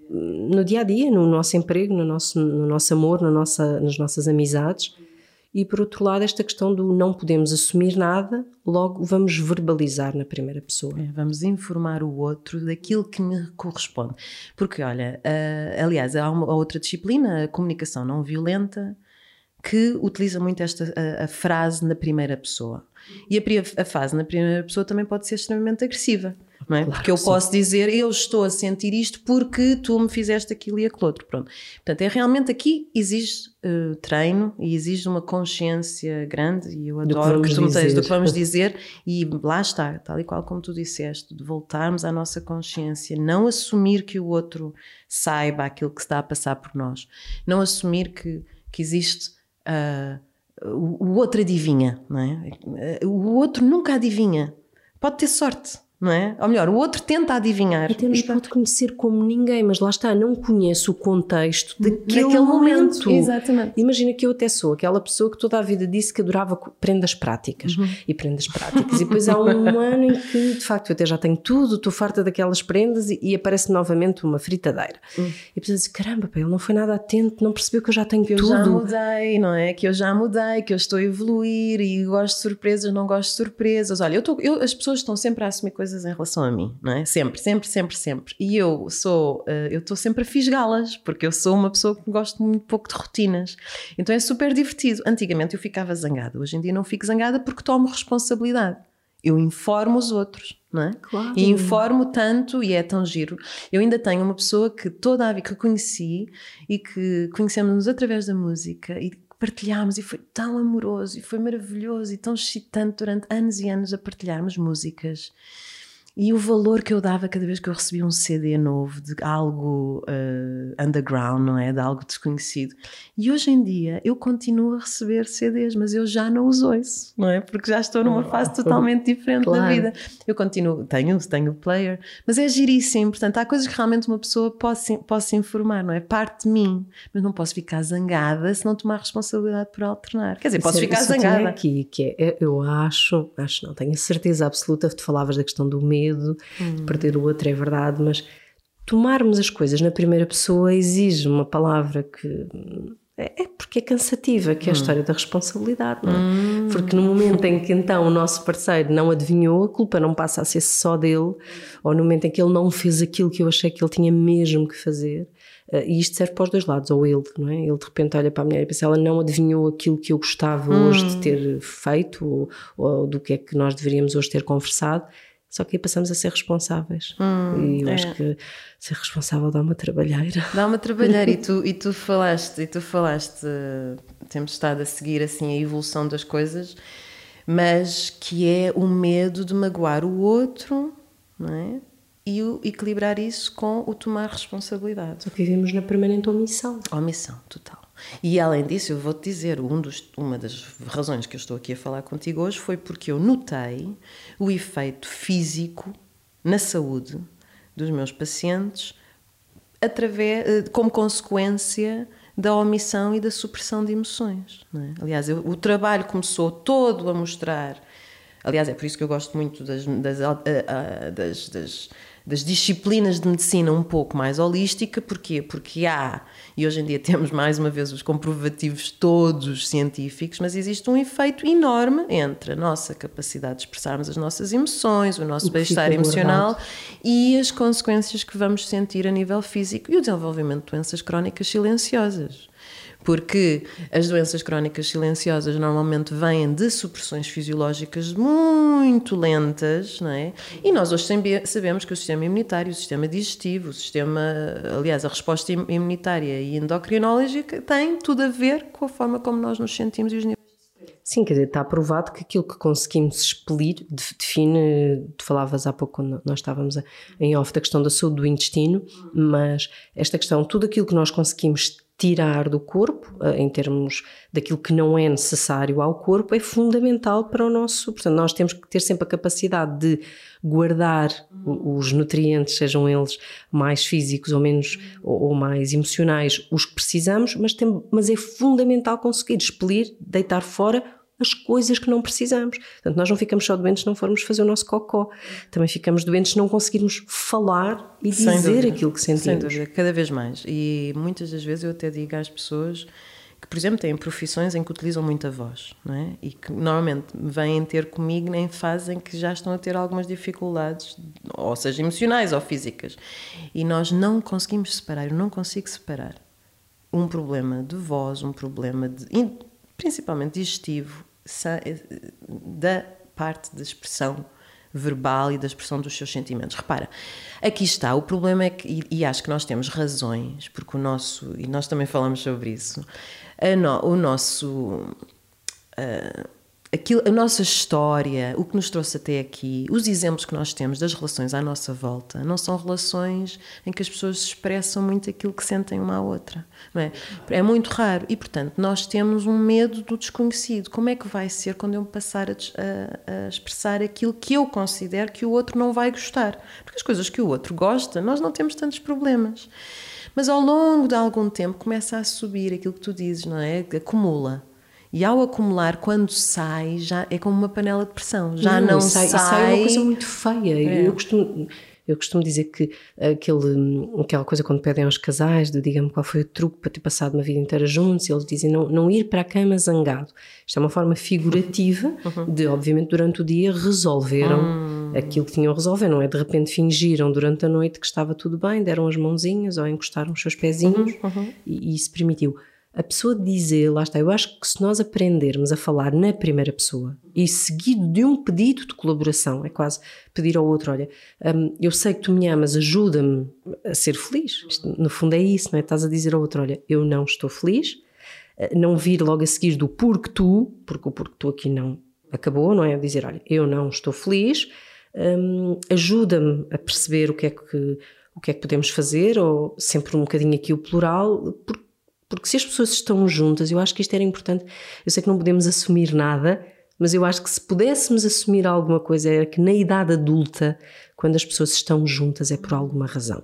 no dia-a-dia, no nosso emprego, no nosso, no nosso amor, na nossa, nas nossas amizades. E, por outro lado, esta questão do não podemos assumir nada, logo vamos verbalizar na primeira pessoa. É, vamos informar o outro daquilo que me corresponde. Porque, olha, uh, aliás, há uma outra disciplina, a comunicação não violenta, que utiliza muito esta a, a frase na primeira pessoa. E a, a frase na primeira pessoa também pode ser extremamente agressiva. Não é? Claro, porque eu posso sim. dizer, eu estou a sentir isto porque tu me fizeste aquilo e aquilo outro. Pronto. Portanto, é realmente aqui exige uh, treino e exige uma consciência grande, e eu adoro que, que tu me tens do que vamos dizer, e lá está, tal e qual como tu disseste, de voltarmos à nossa consciência, não assumir que o outro saiba aquilo que está a passar por nós, não assumir que, que existe uh, o, o outro adivinha, não é? O outro nunca adivinha, pode ter sorte. Não é? Ou melhor, o outro tenta adivinhar. Até nos pode conhecer como ninguém, mas lá está, não conhece o contexto daquele momento. momento. Exatamente. Imagina que eu até sou aquela pessoa que toda a vida disse que adorava prendas práticas. Uhum. E prendas práticas. E depois há um ano em que, de facto, eu até já tenho tudo, estou farta daquelas prendas, e, e aparece novamente uma fritadeira. Uhum. E depois eu digo, caramba, pá, ele não foi nada atento, não percebeu que eu já tenho que tudo. Que eu já mudei, não é? Que eu já mudei, que eu estou a evoluir e gosto de surpresas, não gosto de surpresas. Olha, eu tô, eu, as pessoas estão sempre a assumir coisas em relação a mim, não é? Sempre, sempre, sempre, sempre. E eu sou, uh, eu estou sempre a fisgá-las, porque eu sou uma pessoa que gosto muito pouco de rotinas. Então é super divertido. Antigamente eu ficava zangada, hoje em dia não fico zangada porque tomo responsabilidade. Eu informo os outros, não é? Claro. E informo tanto, e é tão giro. Eu ainda tenho uma pessoa que toda a vida que conheci e que conhecemos-nos através da música e partilhámos, e foi tão amoroso e foi maravilhoso e tão excitante durante anos e anos a partilharmos músicas. E o valor que eu dava cada vez que eu recebia um C D novo de algo uh, underground, não é? De algo desconhecido. E hoje em dia eu continuo a receber C Ds, mas eu já não os ouço, não é? Porque já estou numa fase totalmente diferente claro. Da vida. Eu continuo, tenho, tenho player, mas é giríssimo. Portanto, há coisas que realmente uma pessoa pode, pode se informar, não é? Parte de mim, mas não posso ficar zangada se não tomar responsabilidade por alternar. Quer dizer, posso isso, ficar isso zangada. Aqui, que é, eu acho, acho não, tenho a certeza absoluta, tu falavas da questão do medo, Hum. de perder o outro, é verdade, mas tomarmos as coisas na primeira pessoa exige uma palavra que é, é porque é cansativa, que é a hum. história da responsabilidade, não é? Hum. Porque no momento em que então o nosso parceiro não adivinhou, a culpa não passa a ser só dele, ou no momento em que ele não fez aquilo que eu achei que ele tinha mesmo que fazer, uh, e isto serve para os dois lados, ou ele, não é? Ele de repente olha para a mulher e pensa, ela não adivinhou aquilo que eu gostava hum. hoje de ter feito, ou, ou do que é que nós deveríamos hoje ter conversado. Só que aí passamos a ser responsáveis. Hum, e eu é. acho que ser responsável dá uma trabalheira. Dá uma trabalheira. e, tu, e tu falaste, e tu falaste, temos estado a seguir assim a evolução das coisas, mas que é o medo de magoar o outro, não é? E o equilibrar isso com o tomar responsabilidade. Só que vivemos na permanente omissão. Omissão, total. E além disso, eu vou-te dizer, um dos, uma das razões que eu estou aqui a falar contigo hoje foi porque eu notei o efeito físico na saúde dos meus pacientes através, como consequência da omissão e da supressão de emoções. Não é? Aliás, eu, o trabalho começou todo a mostrar, aliás, é por isso que eu gosto muito das, das, das, das das disciplinas de medicina um pouco mais holística. Porquê? Porque há, e hoje em dia temos mais uma vez os comprovativos todos científicos, mas existe um efeito enorme entre a nossa capacidade de expressarmos as nossas emoções, o nosso bem-estar emocional e as consequências que vamos sentir a nível físico e o desenvolvimento de doenças crónicas silenciosas. Porque as doenças crónicas silenciosas normalmente vêm de supressões fisiológicas muito lentas, não é? E nós hoje sabemos que o sistema imunitário, o sistema digestivo, o sistema, aliás, a resposta imunitária e endocrinológica tem tudo a ver com a forma como nós nos sentimos e os níveis. Sim, quer dizer, está provado que aquilo que conseguimos expelir define, tu falavas há pouco quando nós estávamos em off da questão da saúde do intestino, mas esta questão, tudo aquilo que nós conseguimos tirar do corpo, em termos daquilo que não é necessário ao corpo, é fundamental para o nosso... Portanto, nós temos que ter sempre a capacidade de guardar os nutrientes, sejam eles mais físicos ou menos, ou mais emocionais, os que precisamos, mas, tem, mas é fundamental conseguir expelir, deitar fora as coisas que não precisamos. Portanto, nós não ficamos só doentes se não formos fazer o nosso cocó. Também ficamos doentes se não conseguirmos falar e Sem dizer dúvida. Aquilo que sentimos. Sem dúvida, cada vez mais. E muitas das vezes eu até digo às pessoas que, por exemplo, têm profissões em que utilizam muita voz, não é? E que normalmente vêm ter comigo em fases em que já estão a ter algumas dificuldades, ou seja, emocionais ou físicas. E nós não conseguimos separar, eu não consigo separar um problema de voz, um problema de, principalmente digestivo, da parte da expressão verbal e da expressão dos seus sentimentos. Repara, aqui está, o problema é que, e, e acho que nós temos razões, porque o nosso, e nós também falamos sobre isso, a no, o nosso, uh, aquilo, a nossa história, o que nos trouxe até aqui, os exemplos que nós temos das relações à nossa volta, não são relações em que as pessoas expressam muito aquilo que sentem uma à outra, não é? É muito raro e, portanto, nós temos um medo do desconhecido. Como é que vai ser quando eu me passar a, a, a expressar aquilo que eu considero que o outro não vai gostar? Porque as coisas que o outro gosta, nós não temos tantos problemas. Mas ao longo de algum tempo começa a subir aquilo que tu dizes, não é? Acumula. E ao acumular, quando sai, já é como uma panela de pressão. Já não, não sai, sai... sai é uma coisa muito feia. É. Eu, costumo, eu costumo dizer que aquele, aquela coisa quando pedem aos casais, de diga-me qual foi o truque para ter passado uma vida inteira juntos, e eles dizem não, não ir para a cama zangado. Isto é uma forma figurativa uhum. de, obviamente, durante o dia resolveram hum. aquilo que tinham a resolver. Não é de repente fingiram durante a noite que estava tudo bem, deram as mãozinhas ou encostaram os seus pezinhos uhum. Uhum. E, e isso permitiu. A pessoa dizer, lá está, eu acho que se nós aprendermos a falar na primeira pessoa e seguido de um pedido de colaboração, é quase pedir ao outro, olha, hum, eu sei que tu me amas, ajuda-me a ser feliz. Isto, no fundo é isso, não é? Estás a dizer ao outro, olha, eu não estou feliz, não vir logo a seguir do porque tu, porque o porque tu aqui não acabou, não é? Dizer, olha, eu não estou feliz, hum, ajuda-me a perceber o que é que, o que é que podemos fazer, ou sempre um bocadinho aqui o plural, porque, porque se as pessoas estão juntas, eu acho que isto era importante. Eu sei que não podemos assumir nada, mas eu acho que se pudéssemos assumir alguma coisa, era que na idade adulta, quando as pessoas estão juntas, é por alguma razão.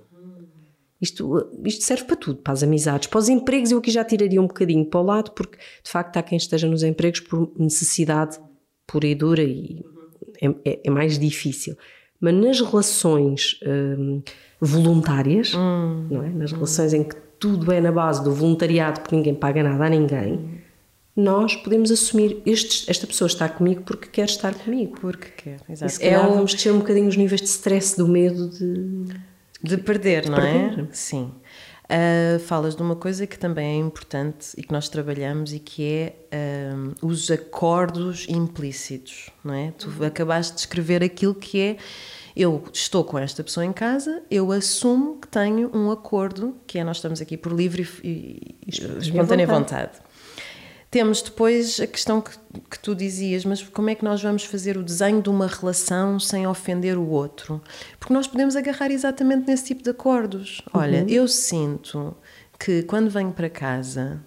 Isto, isto serve para tudo, para as amizades, para os empregos. Eu aqui já tiraria um bocadinho para o lado, porque de facto há quem esteja nos empregos por necessidade pura e dura e é, é, é mais difícil. Mas nas relações hum, voluntárias, hum, não é? Nas hum. relações em que tudo é na base do voluntariado, porque ninguém paga nada a ninguém, hum. nós podemos assumir, este, esta pessoa está comigo porque quer estar comigo. Porque quer, exato. E se calhar é vamos descer um bocadinho os níveis de stress, do medo de... De perder, de não perder. é? Sim. Uh, falas de uma coisa que também é importante e que nós trabalhamos e que é um, os acordos implícitos, não é? Tu acabaste de escrever aquilo que é: eu estou com esta pessoa em casa, eu assumo que tenho um acordo, que é nós estamos aqui por livre e, e, e espontânea vontade. vontade. Temos depois a questão que, que tu dizias, mas como é que nós vamos fazer o desenho de uma relação sem ofender o outro? Porque nós podemos agarrar exatamente nesse tipo de acordos. Uhum. Olha, eu sinto que quando venho para casa,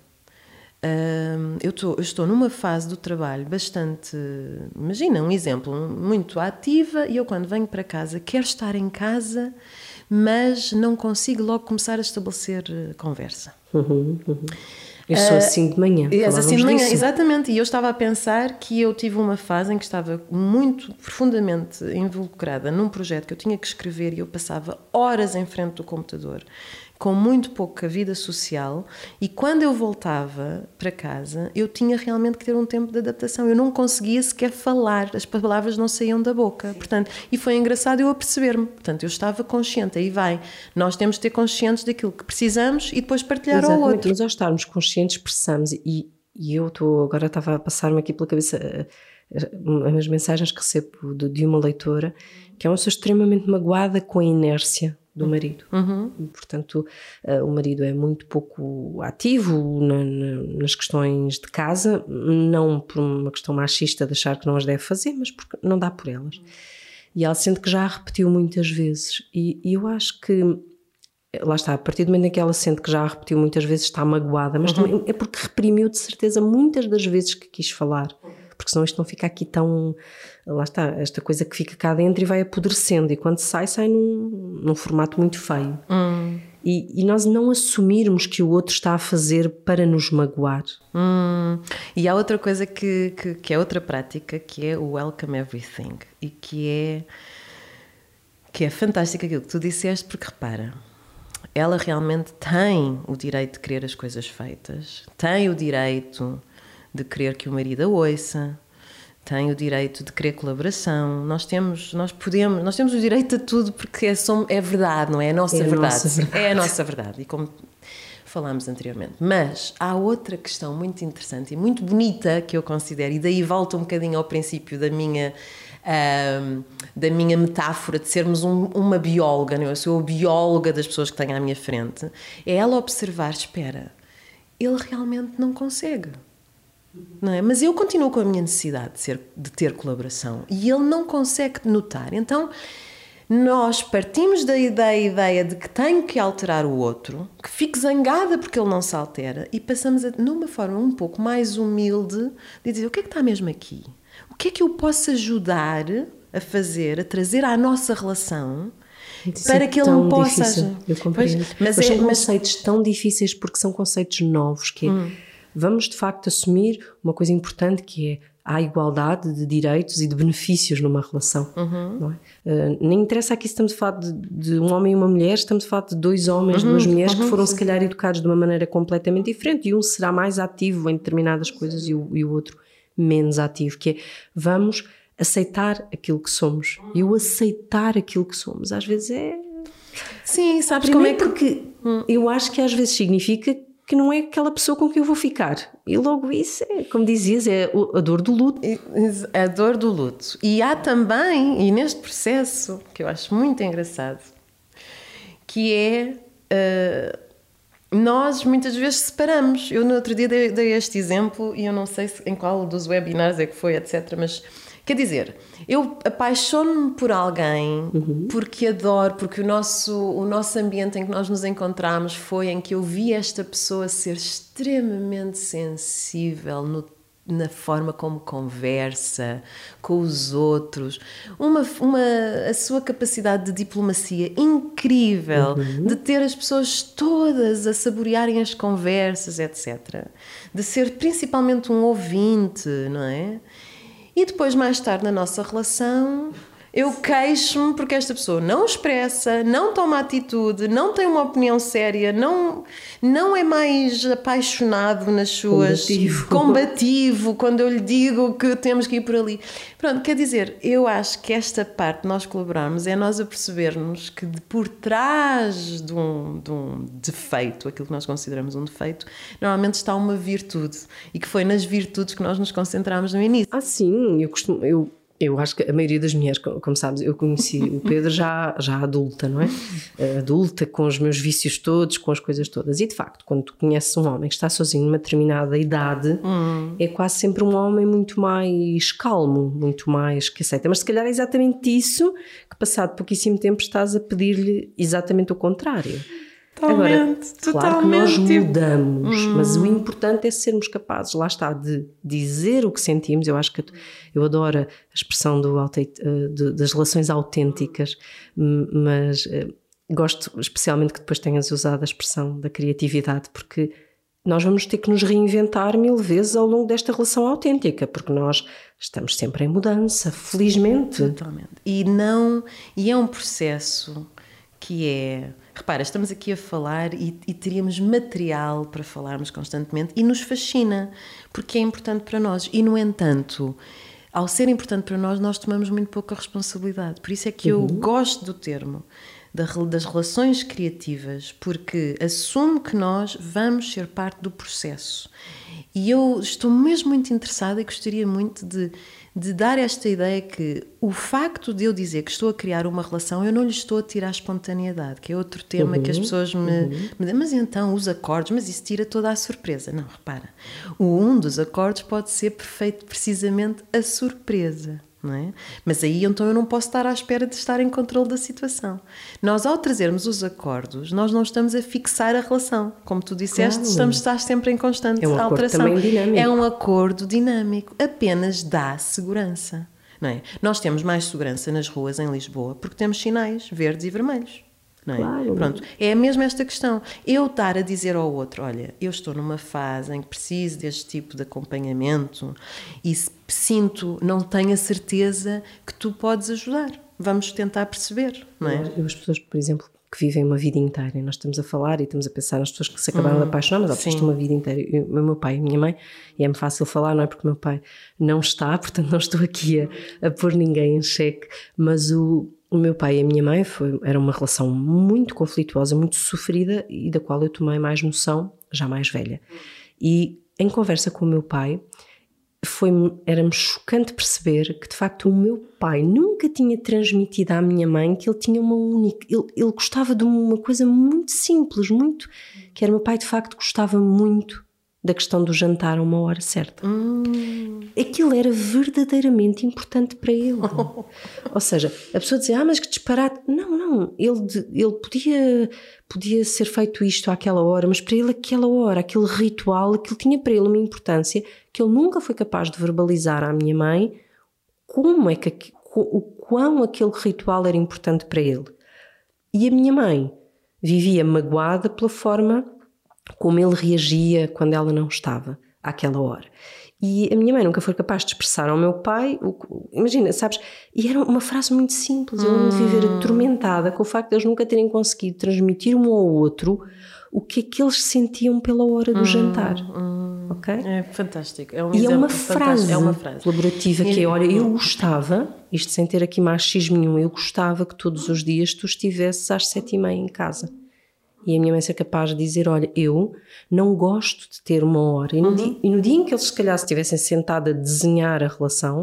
hum, eu, tô, eu estou numa fase do trabalho bastante, imagina, um exemplo, muito ativa, e eu quando venho para casa quero estar em casa, mas não consigo logo começar a estabelecer conversa. Uhum, uhum. Eu sou assim de manhã. És assim de manhã, exatamente. E eu estava a pensar que eu tive uma fase em que estava muito profundamente involucrada num projeto que eu tinha que escrever e eu passava horas em frente do computador, com muito pouca vida social, e quando eu voltava para casa eu tinha realmente que ter um tempo de adaptação. Eu não conseguia sequer falar, as palavras não saíam da boca. Portanto, e foi engraçado eu a perceber-me. Portanto, eu estava consciente, aí vai. Nós temos de ter conscientes daquilo que precisamos e depois partilhar Exatamente, ao outro. Mas ao estarmos conscientes, expressamos, e, e eu estou, agora estava a passar-me aqui pela cabeça as mensagens que recebo de, de uma leitora, que é uma pessoa extremamente magoada com a inércia do marido. Uhum. Portanto, uh, o marido é muito pouco ativo na, na, nas questões de casa, não por uma questão machista de achar que não as deve fazer, mas porque não dá por elas. Uhum. E ela sente que já a repetiu muitas vezes. E, e eu acho que, lá está, a partir do momento em que ela sente que já a repetiu muitas vezes, está magoada, mas uhum. também é porque reprimiu de certeza muitas das vezes que quis falar. Porque senão isto não fica aqui tão... Lá está, esta coisa que fica cá dentro e vai apodrecendo, e quando sai, sai num, num formato muito feio. Hum. E, e nós não assumirmos que o outro está a fazer para nos magoar. Hum. E há outra coisa que, que, que é outra prática, que é o welcome everything, e que é, que é fantástico aquilo que tu disseste, porque repara, ela realmente tem o direito de querer as coisas feitas, tem o direito de querer que o marido a ouça, tem o direito de querer colaboração. Nós temos, nós podemos, nós temos o direito a tudo, porque é, é verdade, não é? É a nossa, é verdade. nossa verdade. É a nossa verdade. E como falámos anteriormente. Mas há outra questão muito interessante e muito bonita que eu considero, e daí volta um bocadinho ao princípio da minha, um, da minha metáfora de sermos um, uma bióloga, não é? Eu sou a bióloga das pessoas que tenho à minha frente. É ela observar, espera, ele realmente não consegue. Não é? Mas eu continuo com a minha necessidade de, ser, de ter colaboração e ele não consegue notar. Então nós partimos da ideia, ideia de que tenho que alterar o outro, que fico zangada porque ele não se altera, e passamos a, numa forma um pouco mais humilde, de dizer: o que é que está mesmo aqui? O que é que eu posso ajudar a fazer, a trazer à nossa relação para que ele não possa... Difícil, eu compreendo. Pois, mas, mas é, são conceitos mas... tão difíceis porque são conceitos novos, que é... Hum. Vamos de facto assumir uma coisa importante, que é a igualdade de direitos e de benefícios numa relação. Uhum. Não é? Uh, nem interessa aqui se estamos a falar de, de um homem e uma mulher, estamos a falar de dois homens, uhum. duas mulheres uhum. que foram se calhar educados de uma maneira completamente diferente, e um será mais ativo em determinadas coisas e o, e o outro menos ativo, que é vamos aceitar aquilo que somos. E o aceitar aquilo que somos às vezes é... Sim, sabes como é que... Porque hum. eu acho que às vezes significa que não é aquela pessoa com quem eu vou ficar. E logo isso é, como dizias, é a dor do luto. A dor do luto. E há também, e neste processo, que eu acho muito engraçado, que é... Uh, nós muitas vezes separamos. Eu no outro dia dei, dei este exemplo, e eu não sei se, em qual dos webinars é que foi, etcétera, mas Quer dizer, eu apaixono-me por alguém uhum. porque adoro, porque o nosso, o nosso ambiente em que nós nos encontramos foi em que eu vi esta pessoa ser extremamente sensível no na forma como conversa com os outros, uma, uma, a sua capacidade de diplomacia incrível, uhum. de ter as pessoas todas a saborearem as conversas, etcétera. De ser principalmente um ouvinte, não é? E depois, mais tarde, na nossa relação, eu queixo-me porque esta pessoa não expressa, não toma atitude, não tem uma opinião séria, não, não é mais apaixonado nas suas... Combativo. Combativo, quando eu lhe digo que temos que ir por ali. Pronto, quer dizer, eu acho que esta parte de nós colaborarmos é nós a percebermos que de por trás de um, de um defeito, aquilo que nós consideramos um defeito, normalmente está uma virtude. E que foi nas virtudes que nós nos concentramos no início. Ah, sim, eu costumo... Eu... Eu acho que a maioria das mulheres, como sabes, eu conheci o Pedro já, já adulta, não é? Adulta, com os meus vícios todos, com as coisas todas. E de facto, quando tu conheces um homem que está sozinho numa determinada idade, hum. é quase sempre um homem muito mais calmo, muito mais que aceita. Mas se calhar é exatamente isso que, passado pouquíssimo tempo, estás a pedir-lhe exatamente o contrário. Totalmente, Agora, claro totalmente. que nós mudamos, hum. mas o importante é sermos capazes, lá está, de dizer o que sentimos. Eu acho que eu adoro a expressão do, de, das relações autênticas, mas gosto especialmente que depois tenhas usado a expressão da criatividade, porque nós vamos ter que nos reinventar mil vezes ao longo desta relação autêntica, porque nós estamos sempre em mudança, felizmente. Totalmente. E, não, e é um processo que é... Repara, estamos aqui a falar e, e teríamos material para falarmos constantemente e nos fascina, porque é importante para nós. E, no entanto, ao ser importante para nós, nós tomamos muito pouca responsabilidade. Por isso é que uhum. eu gosto do termo das relações criativas, porque assume que nós vamos ser parte do processo. E eu estou mesmo muito interessada e gostaria muito de, de dar esta ideia que o facto de eu dizer que estou a criar uma relação, eu não lhe estou a tirar a espontaneidade, que é outro tema uhum, que as pessoas me, uhum. me dizem, mas então os acordes, mas isso tira toda a surpresa. Não, repara, o um dos acordes pode ser perfeito, precisamente a surpresa. Não é? Mas aí então eu não posso estar à espera de estar em controle da situação. Nós, ao trazermos os acordos, nós não estamos a fixar a relação. Como tu disseste, claro. estamos a estar sempre em constante é um alteração. Acordo também dinâmico. É um acordo dinâmico, apenas dá segurança. Não é? Nós temos mais segurança nas ruas em Lisboa porque temos sinais verdes e vermelhos. Não é? Claro. Pronto, é mesmo esta questão. Eu estar a dizer ao outro, olha, eu estou numa fase em que preciso deste tipo de acompanhamento e sinto, não tenho a certeza que tu podes ajudar. Vamos tentar perceber, não é? Eu, as pessoas, por exemplo, que vivem uma vida inteira, e nós estamos a falar e estamos a pensar nas pessoas que se acabaram hum, de apaixonar, mas há uma vida inteira. Eu, o meu pai e a minha mãe, e é-me fácil falar, não é? Porque o meu pai não está, portanto não estou aqui a, a pôr ninguém em xeque, mas o O meu pai e a minha mãe foi, era uma relação muito conflituosa, muito sofrida e da qual eu tomei mais noção, já mais velha. E em conversa com o meu pai, foi, era-me chocante perceber que de facto o meu pai nunca tinha transmitido à minha mãe que ele tinha uma única... Ele, ele gostava de uma coisa muito simples, muito... Que era o meu pai de facto gostava muito da questão do jantar a uma hora certa. Hum. Aquilo era verdadeiramente importante para ele. Oh. Ou seja, a pessoa dizia, ah, mas que disparate. Não, não, ele, ele podia, podia ser feito isto àquela hora, mas para ele aquela hora, aquele ritual, aquilo tinha para ele uma importância que ele nunca foi capaz de verbalizar à minha mãe como é que, o quão aquele ritual era importante para ele. E a minha mãe vivia magoada pela forma como ele reagia quando ela não estava àquela hora. E a minha mãe nunca foi capaz de expressar ao meu pai, o, imagina, sabes, e era uma frase muito simples, eu hum. de viver atormentada com o facto de eles nunca terem conseguido transmitir um ao outro o que é que eles sentiam pela hora do hum, jantar. Hum. Ok? É fantástico. É um e exemplo é uma, frase é uma frase colaborativa que é, olha, eu gostava, isto sem ter aqui machismo nenhum, eu gostava que todos os dias tu estivesses às sete e meia em casa. E a minha mãe ser capaz de dizer, olha, eu não gosto de ter uma hora. E no, uhum. dia, e no dia em que eles se calhar se estivessem sentados a desenhar a relação,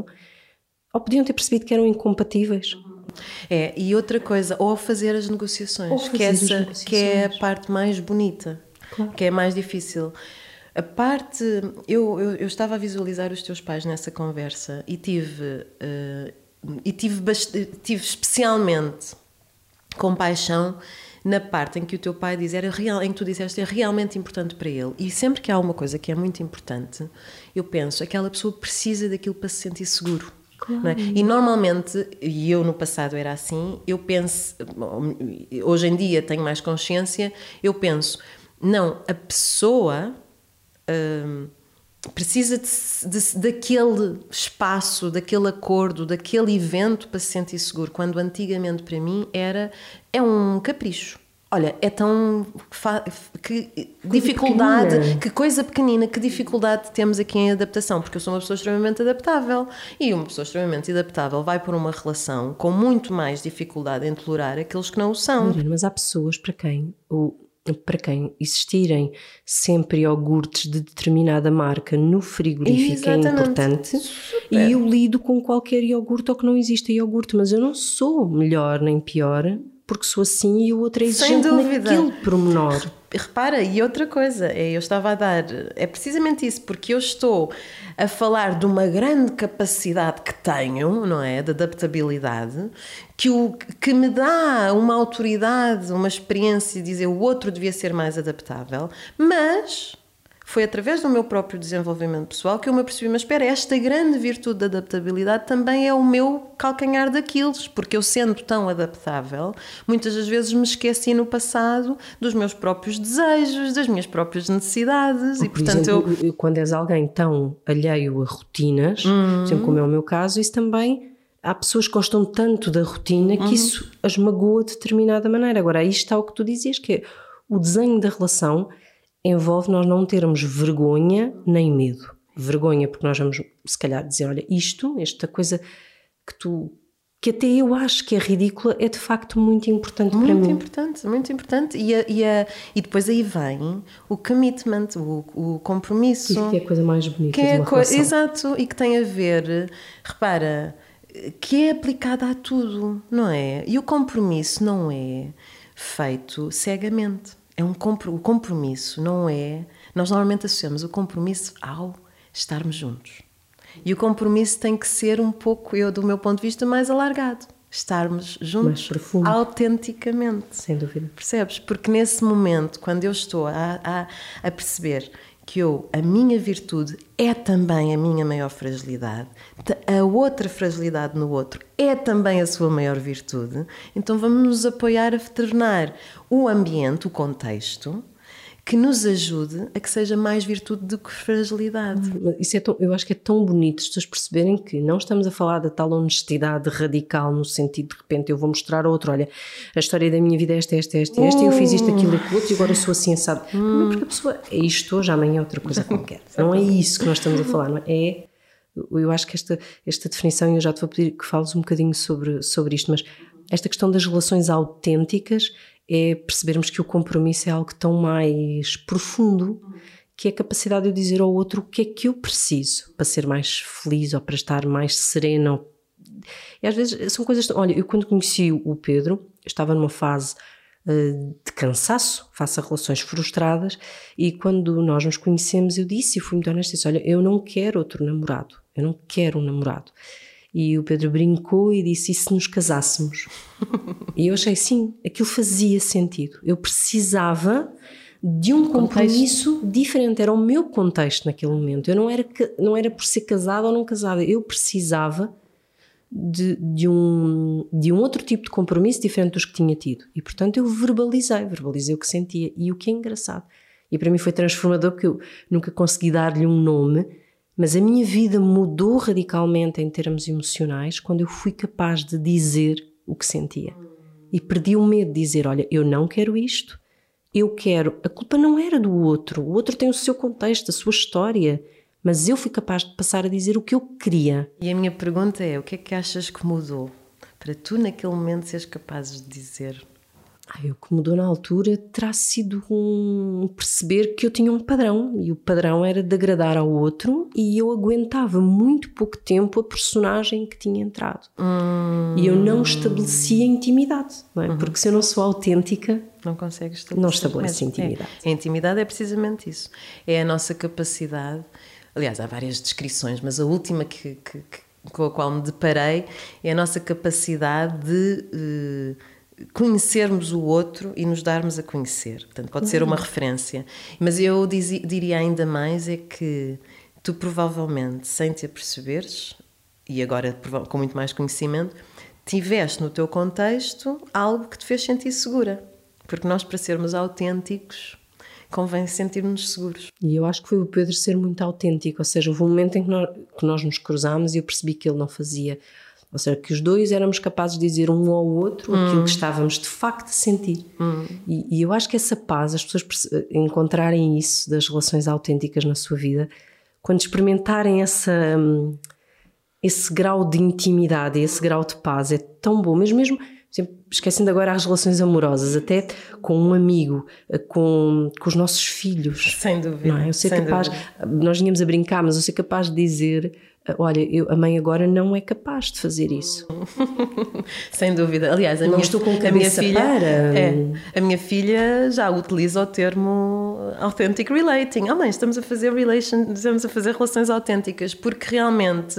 ou podiam ter percebido que eram incompatíveis. É, e outra coisa, ou fazer as negociações, ou fazer que, essa, as negociações. que é a parte mais bonita, claro. Que é mais difícil. A parte... Eu, eu, eu estava a visualizar os teus pais nessa conversa e tive, uh, e tive, bast- tive especialmente compaixão na parte em que o teu pai diz, era real, em que tu disseste, é realmente importante para ele. E sempre que há uma coisa que é muito importante, eu penso, aquela pessoa precisa daquilo para se sentir seguro. Claro. Não é? E normalmente, e eu no passado era assim, eu penso, hoje em dia tenho mais consciência, eu penso, não, a pessoa hum, precisa de, de, daquele espaço, daquele acordo, daquele evento para se sentir seguro, quando antigamente para mim era, é um capricho. Olha, é tão... Que dificuldade, pequenina. Que coisa pequenina, que dificuldade temos aqui em adaptação, porque eu sou uma pessoa extremamente adaptável e uma pessoa extremamente adaptável vai por uma relação com muito mais dificuldade em tolerar aqueles que não o são. Mas há pessoas para quem... o para quem existirem sempre iogurtes de determinada marca no frigorífico Exatamente. É importante. Super. E eu lido com qualquer iogurte ou que não exista iogurte, mas eu não sou melhor nem pior porque sou assim e o outro é exigente naquele pormenor. Repara, e outra coisa, é, eu estava a dar, é precisamente isso, porque eu estou a falar de uma grande capacidade que tenho, não é, de adaptabilidade, que, o, que me dá uma autoridade, uma experiência de dizer o outro devia ser mais adaptável, mas... Foi através do meu próprio desenvolvimento pessoal que eu me apercebi, mas espera, esta grande virtude da adaptabilidade também é o meu calcanhar daqueles, porque eu sendo tão adaptável, muitas das vezes me esqueci no passado dos meus próprios desejos, das minhas próprias necessidades. Ou, e portanto exemplo, eu... quando és alguém tão alheio a rotinas, uhum. por exemplo, como é o meu caso, isso também... Há pessoas que gostam tanto da rotina que uhum. isso as magoa de determinada maneira. Agora, aí está o que tu dizias, que é o desenho da relação... envolve nós não termos vergonha nem medo. Vergonha porque nós vamos, se calhar, dizer, olha, isto, esta coisa que tu, que até eu acho que é ridícula, é de facto muito importante muito para mim. Muito importante, muito importante. E, a, e, a, e depois aí vem o commitment, o, o compromisso. Isso que é a coisa mais bonita que é de uma relação. Exato, e que tem a ver, repara, que é aplicada a tudo, não é? E o compromisso não é feito cegamente. É um compromisso, não é... Nós normalmente associamos o compromisso ao estarmos juntos. E o compromisso tem que ser um pouco, eu do meu ponto de vista, mais alargado. Estarmos juntos autenticamente. Sem dúvida. Percebes? Porque nesse momento, quando eu estou a, a, a perceber que eu, a minha virtude é também a minha maior fragilidade, a outra fragilidade no outro é também a sua maior virtude, então vamos nos apoiar a tornar o ambiente, o contexto, que nos ajude a que seja mais virtude do que fragilidade. Isso é tão, eu acho que é tão bonito as pessoas perceberem que não estamos a falar da tal honestidade radical no sentido de, de repente eu vou mostrar ao outro, olha, a história da minha vida é esta, esta, esta, esta, e eu fiz isto, aquilo, aquilo outro e agora sou assim assado. Hum. Porque a pessoa é isto hoje, amanhã é outra coisa qualquer. Não é isso que nós estamos a falar, não é? É, eu acho que esta, esta definição, eu já te vou pedir que fales um bocadinho sobre, sobre isto, mas esta questão das relações autênticas é percebermos que o compromisso é algo tão mais profundo, que é a capacidade de eu dizer ao outro o que é que eu preciso para ser mais feliz ou para estar mais serena. E às vezes são coisas... Olha, eu quando conheci o Pedro, estava numa fase uh, de cansaço, face a relações frustradas, e quando nós nos conhecemos eu disse, e fui muito honesta, disse, olha, eu não quero outro namorado, eu não quero um namorado. E o Pedro brincou e disse, e se nos casássemos? E eu achei, sim, aquilo fazia sentido. Eu precisava de um compromisso diferente, era o meu contexto naquele momento. Eu não era, não era por ser casada ou não casada, eu precisava de, de, um, de um outro tipo de compromisso diferente dos que tinha tido. E portanto eu verbalizei, verbalizei o que sentia. E o que é engraçado. E para mim foi transformador porque eu nunca consegui dar-lhe um nome, mas a minha vida mudou radicalmente em termos emocionais quando eu fui capaz de dizer o que sentia. E perdi o medo de dizer, olha, eu não quero isto, eu quero... A culpa não era do outro, o outro tem o seu contexto, a sua história, mas eu fui capaz de passar a dizer o que eu queria. E a minha pergunta é, o que é que achas que mudou para tu naquele momento seres capaz de dizer? Ah, o que mudou na altura terá sido um perceber que eu tinha um padrão, e o padrão era de agradar ao outro, e eu aguentava muito pouco tempo a personagem que tinha entrado. Hum. E eu não estabelecia intimidade, não é? Uhum. Porque se eu não sou autêntica, não consegues estabelecer. Não estabelece intimidade. É. A intimidade é precisamente isso. É a nossa capacidade. Aliás, há várias descrições, mas a última que, que, que, com a qual me deparei é a nossa capacidade de uh, conhecermos o outro e nos darmos a conhecer. Portanto, pode ser uma referência. Mas eu diz, diria ainda mais é que tu provavelmente, sem te aperceberes, e agora com muito mais conhecimento, tiveste no teu contexto algo que te fez sentir segura. Porque nós, para sermos autênticos, convém sentir-nos seguros. E eu acho que foi o Pedro ser muito autêntico, ou seja, houve um momento em que nós, que nós nos cruzámos e eu percebi que ele não fazia. Ou seja, que os dois éramos capazes de dizer um ao outro hum. aquilo que estávamos de facto a sentir. Hum. E, e eu acho que essa paz, as pessoas encontrarem isso das relações autênticas na sua vida, quando experimentarem essa, esse grau de intimidade, esse grau de paz, é tão bom. Mas mesmo, esquecendo agora as relações amorosas, até com um amigo, com, com os nossos filhos. Sem dúvida. Não é? Eu ser Sem capaz, dúvida. Nós vínhamos a brincar, mas eu ser capaz de dizer... Olha, eu, a mãe agora não é capaz de fazer isso. Sem dúvida. Aliás, a não minha, estou com cabeça a minha filha, para... É, a minha filha já utiliza o termo authentic relating. Ah, mãe, estamos a fazer relation, estamos a fazer relações autênticas, porque realmente...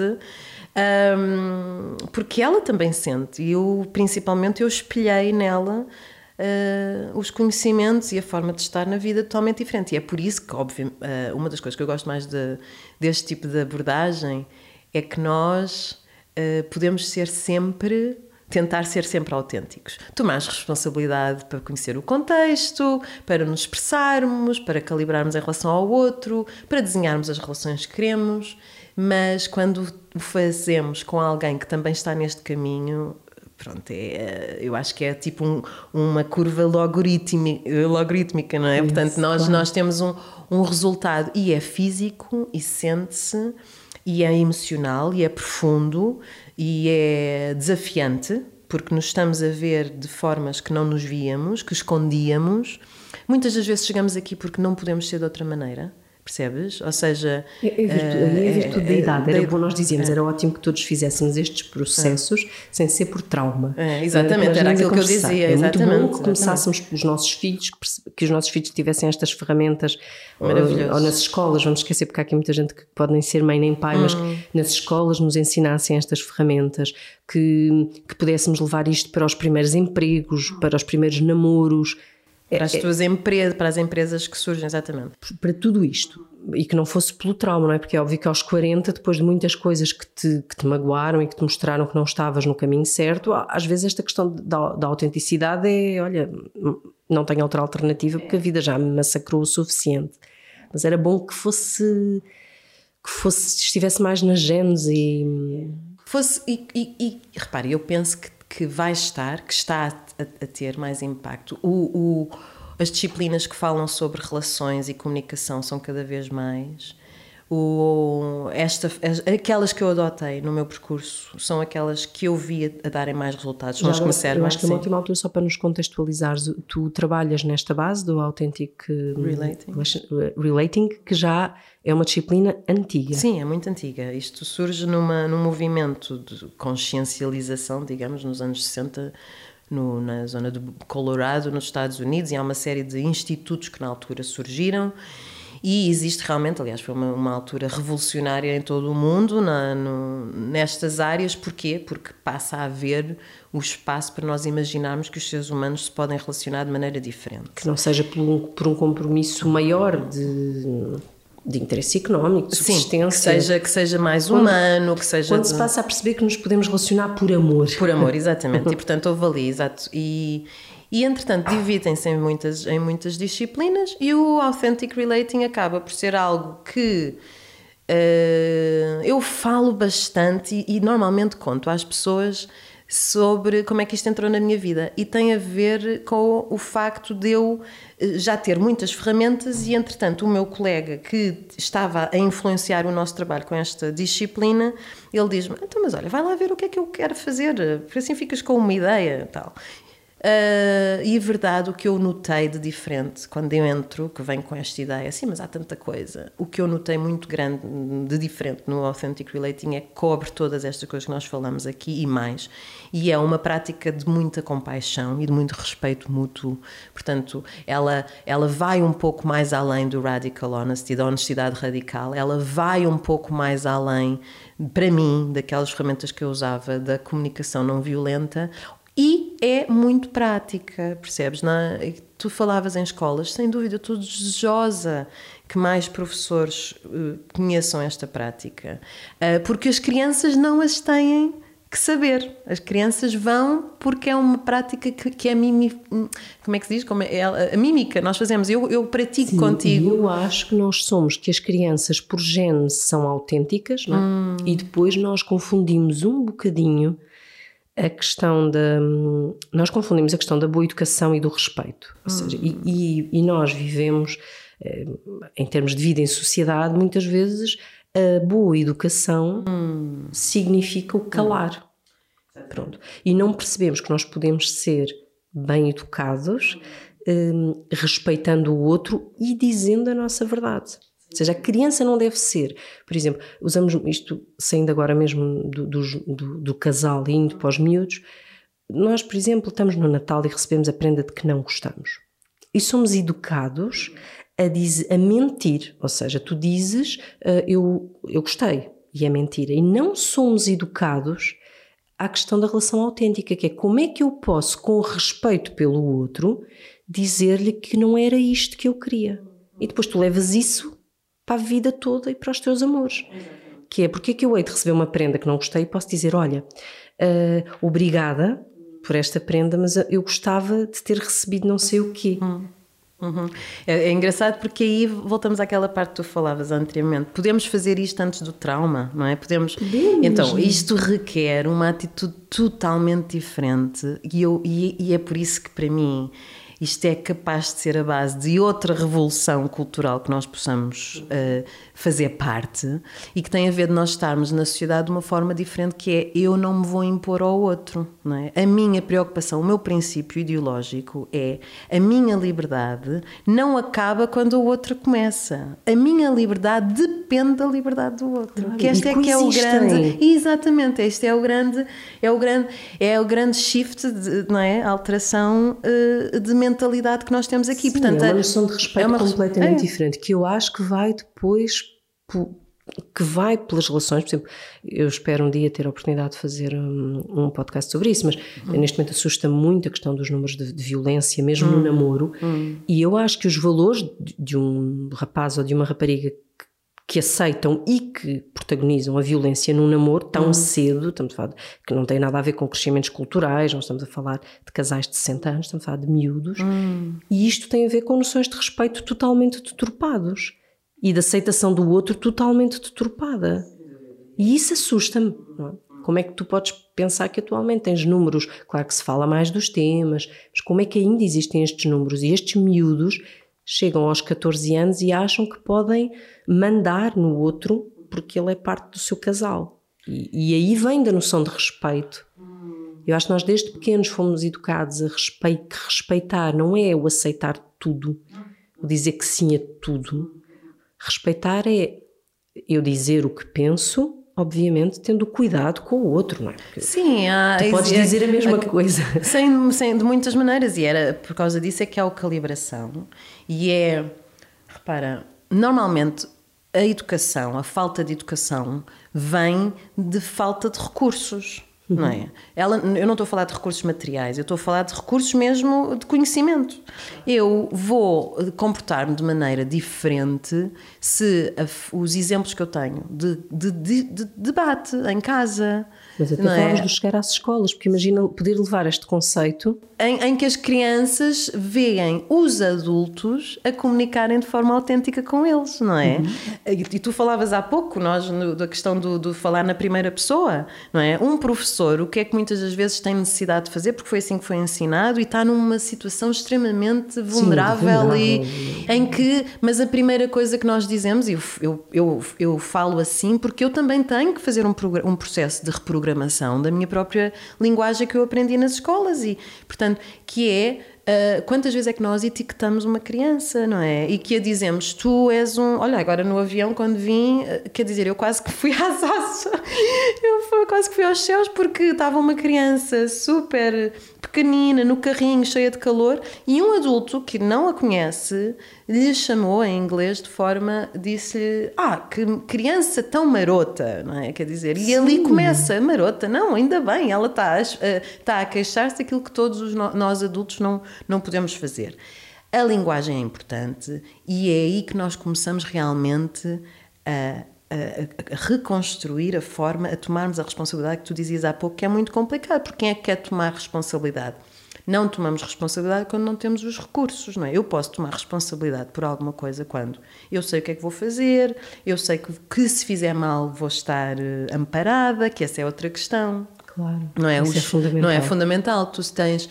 Um, porque ela também sente. E eu, principalmente, eu espelhei nela... Uh, os conhecimentos e a forma de estar na vida totalmente diferente. E é por isso que, óbvio, uh, uma das coisas que eu gosto mais de, deste tipo de abordagem é que nós uh, podemos ser sempre, tentar ser sempre autênticos. Tomar responsabilidade para conhecer o contexto, para nos expressarmos, para calibrarmos em relação ao outro, para desenharmos as relações que queremos, mas quando o fazemos com alguém que também está neste caminho... Pronto, é, eu acho que é tipo um, uma curva logarítmica, logarítmica, não é? Isso, portanto, nós, claro. nós temos um, um resultado e é físico e sente-se e é emocional e é profundo e é desafiante, porque nos estamos a ver de formas que não nos víamos, que escondíamos. Muitas das vezes chegamos aqui porque não podemos ser de outra maneira. Percebes? Ou seja... É, é, virtude, uh, é a virtude da idade. Era bom nós dizíamos, é. era ótimo que todos fizéssemos estes processos é. sem ser por trauma. É, exatamente, era aquilo que eu dizia. É exatamente, muito bom exatamente. que começássemos pelos nossos filhos, que, que os nossos filhos tivessem estas ferramentas. Maravilhoso. Ou, ou nas escolas, vamos esquecer, porque há aqui muita gente que pode nem ser mãe nem pai, hum. mas nas escolas nos ensinassem estas ferramentas, que, que pudéssemos levar isto para os primeiros empregos, para os primeiros namoros. Para as tuas empresas, para as empresas que surgem, exatamente. Para tudo isto. E que não fosse pelo trauma, não é? Porque é óbvio que aos quarenta, depois de muitas coisas que te, que te magoaram e que te mostraram que não estavas no caminho certo, às vezes esta questão da, da autenticidade é, olha, não tenho outra alternativa porque a vida já me massacrou o suficiente. Mas era bom que fosse, que fosse, estivesse mais nas genes e... Fosse, e, e, e repare, eu penso que que vai estar, que está a, a ter mais impacto. O, o, as disciplinas que falam sobre relações e comunicação são cada vez mais. O, esta, aquelas que eu adotei no meu percurso são aquelas que eu vi a, a darem mais resultados. Nós começaram, eu acho que é uma última altura, só para nos contextualizares, tu trabalhas nesta base do Authentic Relating. Relating, que já é uma disciplina antiga. Sim, é muito antiga. Isto surge numa, num movimento de consciencialização, digamos, nos anos sessenta, no, na zona de Colorado, nos Estados Unidos, e há uma série de institutos que na altura surgiram. E existe realmente, aliás, foi uma, uma altura revolucionária em todo o mundo na, no, nestas áreas. Porquê? Porque passa a haver o espaço para nós imaginarmos que os seres humanos se podem relacionar de maneira diferente. Que não seja por um, por um compromisso maior de, de interesse económico, de subsistência. Sim, que seja, que seja mais humano, quando, que seja... Quando de... se passa a perceber que nos podemos relacionar por amor. Por amor, exatamente. E, portanto, houve ali, exato. E... E, entretanto, dividem-se em muitas, em muitas disciplinas e o Authentic Relating acaba por ser algo que uh, eu falo bastante e, e normalmente conto às pessoas sobre como é que isto entrou na minha vida, e tem a ver com o facto de eu já ter muitas ferramentas e, entretanto, o meu colega que estava a influenciar o nosso trabalho com esta disciplina, ele diz-me, então, mas olha, vai lá ver o que é que eu quero fazer, porque assim ficas com uma ideia e tal. Uh, e a verdade, o que eu notei de diferente quando eu entro, que venho com esta ideia, sim, mas há tanta coisa, o que eu notei muito grande de diferente no Authentic Relating é que cobre todas estas coisas que nós falamos aqui e mais, e é uma prática de muita compaixão e de muito respeito mútuo. Portanto, ela, ela vai um pouco mais além do radical honesty, da honestidade radical, ela vai um pouco mais além, para mim, daquelas ferramentas que eu usava da comunicação não violenta. E é muito prática, percebes? Na, tu falavas em escolas, sem dúvida, estou desejosa que mais professores uh, conheçam esta prática, uh, porque as crianças não as têm que saber. As crianças vão porque é uma prática que, que é mimi, como é que se diz? Como é, é, a mímica, nós fazemos, eu, eu pratico Sim, contigo. Eu acho que nós somos, que as crianças por gene são autênticas, não é? Hum. E depois nós confundimos um bocadinho a questão da... Nós confundimos a questão da boa educação e do respeito. Ou seja, e, e, e nós vivemos, em termos de vida em sociedade, muitas vezes a boa educação hum. significa o calar. Hum. Pronto. E não percebemos que nós podemos ser bem educados, hum, respeitando o outro e dizendo a nossa verdade. Ou seja, a criança não deve ser, por exemplo, usamos isto saindo agora mesmo do, do, do, do casal e indo para os miúdos, nós, por exemplo, estamos no Natal e recebemos a prenda de que não gostamos. E somos educados a, diz, a mentir, ou seja, tu dizes uh, eu, eu gostei, e é mentira. E não somos educados à questão da relação autêntica, que é como é que eu posso, com respeito pelo outro, dizer-lhe que não era isto que eu queria. E depois tu levas isso para a vida toda e para os teus amores. Exatamente. Que é, porque é que eu hei de receber uma prenda que não gostei e posso dizer, olha, uh, obrigada por esta prenda, mas eu gostava de ter recebido não sei o quê. Uhum. Uhum. É, é engraçado porque aí voltamos àquela parte que tu falavas anteriormente. Podemos fazer isto antes do trauma, não é? Podemos... Podemos. Então, isto requer uma atitude totalmente diferente e, eu, e, e é por isso que para mim... Isto é capaz de ser a base de outra revolução cultural que nós possamos uh, fazer parte e que tem a ver de nós estarmos na sociedade de uma forma diferente, que é eu não me vou impor ao outro, não é? A minha preocupação, o meu princípio ideológico é a minha liberdade não acaba quando o outro começa. A minha liberdade depende da liberdade do outro. Claro, que este é que é o grande... Exatamente, este é o grande, é o grande, é o grande shift, de, não é? A alteração uh, de mentalidade que nós temos aqui. Sim, portanto, é uma noção de respeito é uma... completamente é. diferente, que eu acho que vai depois, que vai pelas relações. Por exemplo, eu espero um dia ter a oportunidade de fazer um, um podcast sobre isso, mas hum. neste momento assusta muito a questão dos números de, de violência, mesmo hum. no namoro, hum. e eu acho que os valores de, de um rapaz ou de uma rapariga que aceitam e que protagonizam a violência num namoro tão hum. cedo, estamos a falar de, que não tem nada a ver com crescimentos culturais, não estamos a falar de casais de sessenta anos, estamos a falar de miúdos, hum. e isto tem a ver com noções de respeito totalmente deturpados e de aceitação do outro totalmente deturpada. E isso assusta-me, não é? Como é que tu podes pensar que atualmente tens números, claro que se fala mais dos temas, mas como é que ainda existem estes números e estes miúdos chegam aos catorze anos e acham que podem mandar no outro porque ele é parte do seu casal. E, e aí vem da noção de respeito. Eu acho que nós desde pequenos fomos educados a respe- que respeitar não é o aceitar tudo, o dizer que sim a tudo. Respeitar é eu dizer o que penso, obviamente tendo cuidado com o outro, não é? Porque sim, há, tu podes é, dizer a mesma a, coisa. Sem, sem, de muitas maneiras, e era por causa disso é que há a calibração. E é, repara, normalmente a educação, a falta de educação vem de falta de recursos, uhum. não é? Ela, eu não estou a falar de recursos materiais, eu estou a falar de recursos mesmo de conhecimento. Eu vou comportar-me de maneira diferente se a, os exemplos que eu tenho de, de, de, de debate em casa... Mas até falas é? de chegar às escolas, porque imagina poder levar este conceito... Em, em que as crianças veem os adultos a comunicarem de forma autêntica com eles, não é? Uhum. E, e tu falavas há pouco, nós, no, da questão do, do falar na primeira pessoa, não é? Um professor, o que é que muitas das vezes tem necessidade de fazer, porque foi assim que foi ensinado, e está numa situação extremamente vulnerável, Sim, vulnerável. E, em que... Mas a primeira coisa que nós dizemos, e eu, eu, eu, eu falo assim, porque eu também tenho que fazer um, um processo de reprogramação reprogramação da minha própria linguagem que eu aprendi nas escolas e, portanto, que é uh, quantas vezes é que nós etiquetamos uma criança, não é? E que a dizemos, tu és um... Olha, agora no avião quando vim, uh, quer dizer, eu quase que fui às asas, eu fui, quase que fui aos céus porque estava uma criança super pequenina, no carrinho, cheia de calor, e um adulto que não a conhece lhe chamou em inglês de forma, disse-lhe, ah, que criança tão marota, não é? Quer dizer, e Sim. ali começa, marota, não, ainda bem, ela está a, está a queixar-se daquilo que todos os no, nós adultos não, não podemos fazer. A linguagem é importante e é aí que nós começamos realmente a A, a reconstruir a forma, a tomarmos a responsabilidade que tu dizias há pouco, que é muito complicado, porque quem é que quer tomar responsabilidade? Não tomamos responsabilidade quando não temos os recursos, não é? Eu posso tomar responsabilidade por alguma coisa quando eu sei o que é que vou fazer, eu sei que, que se fizer mal vou estar uh, amparada, que essa é outra questão. Claro, não é? Isso Os, é fundamental. Não é fundamental, tu tens...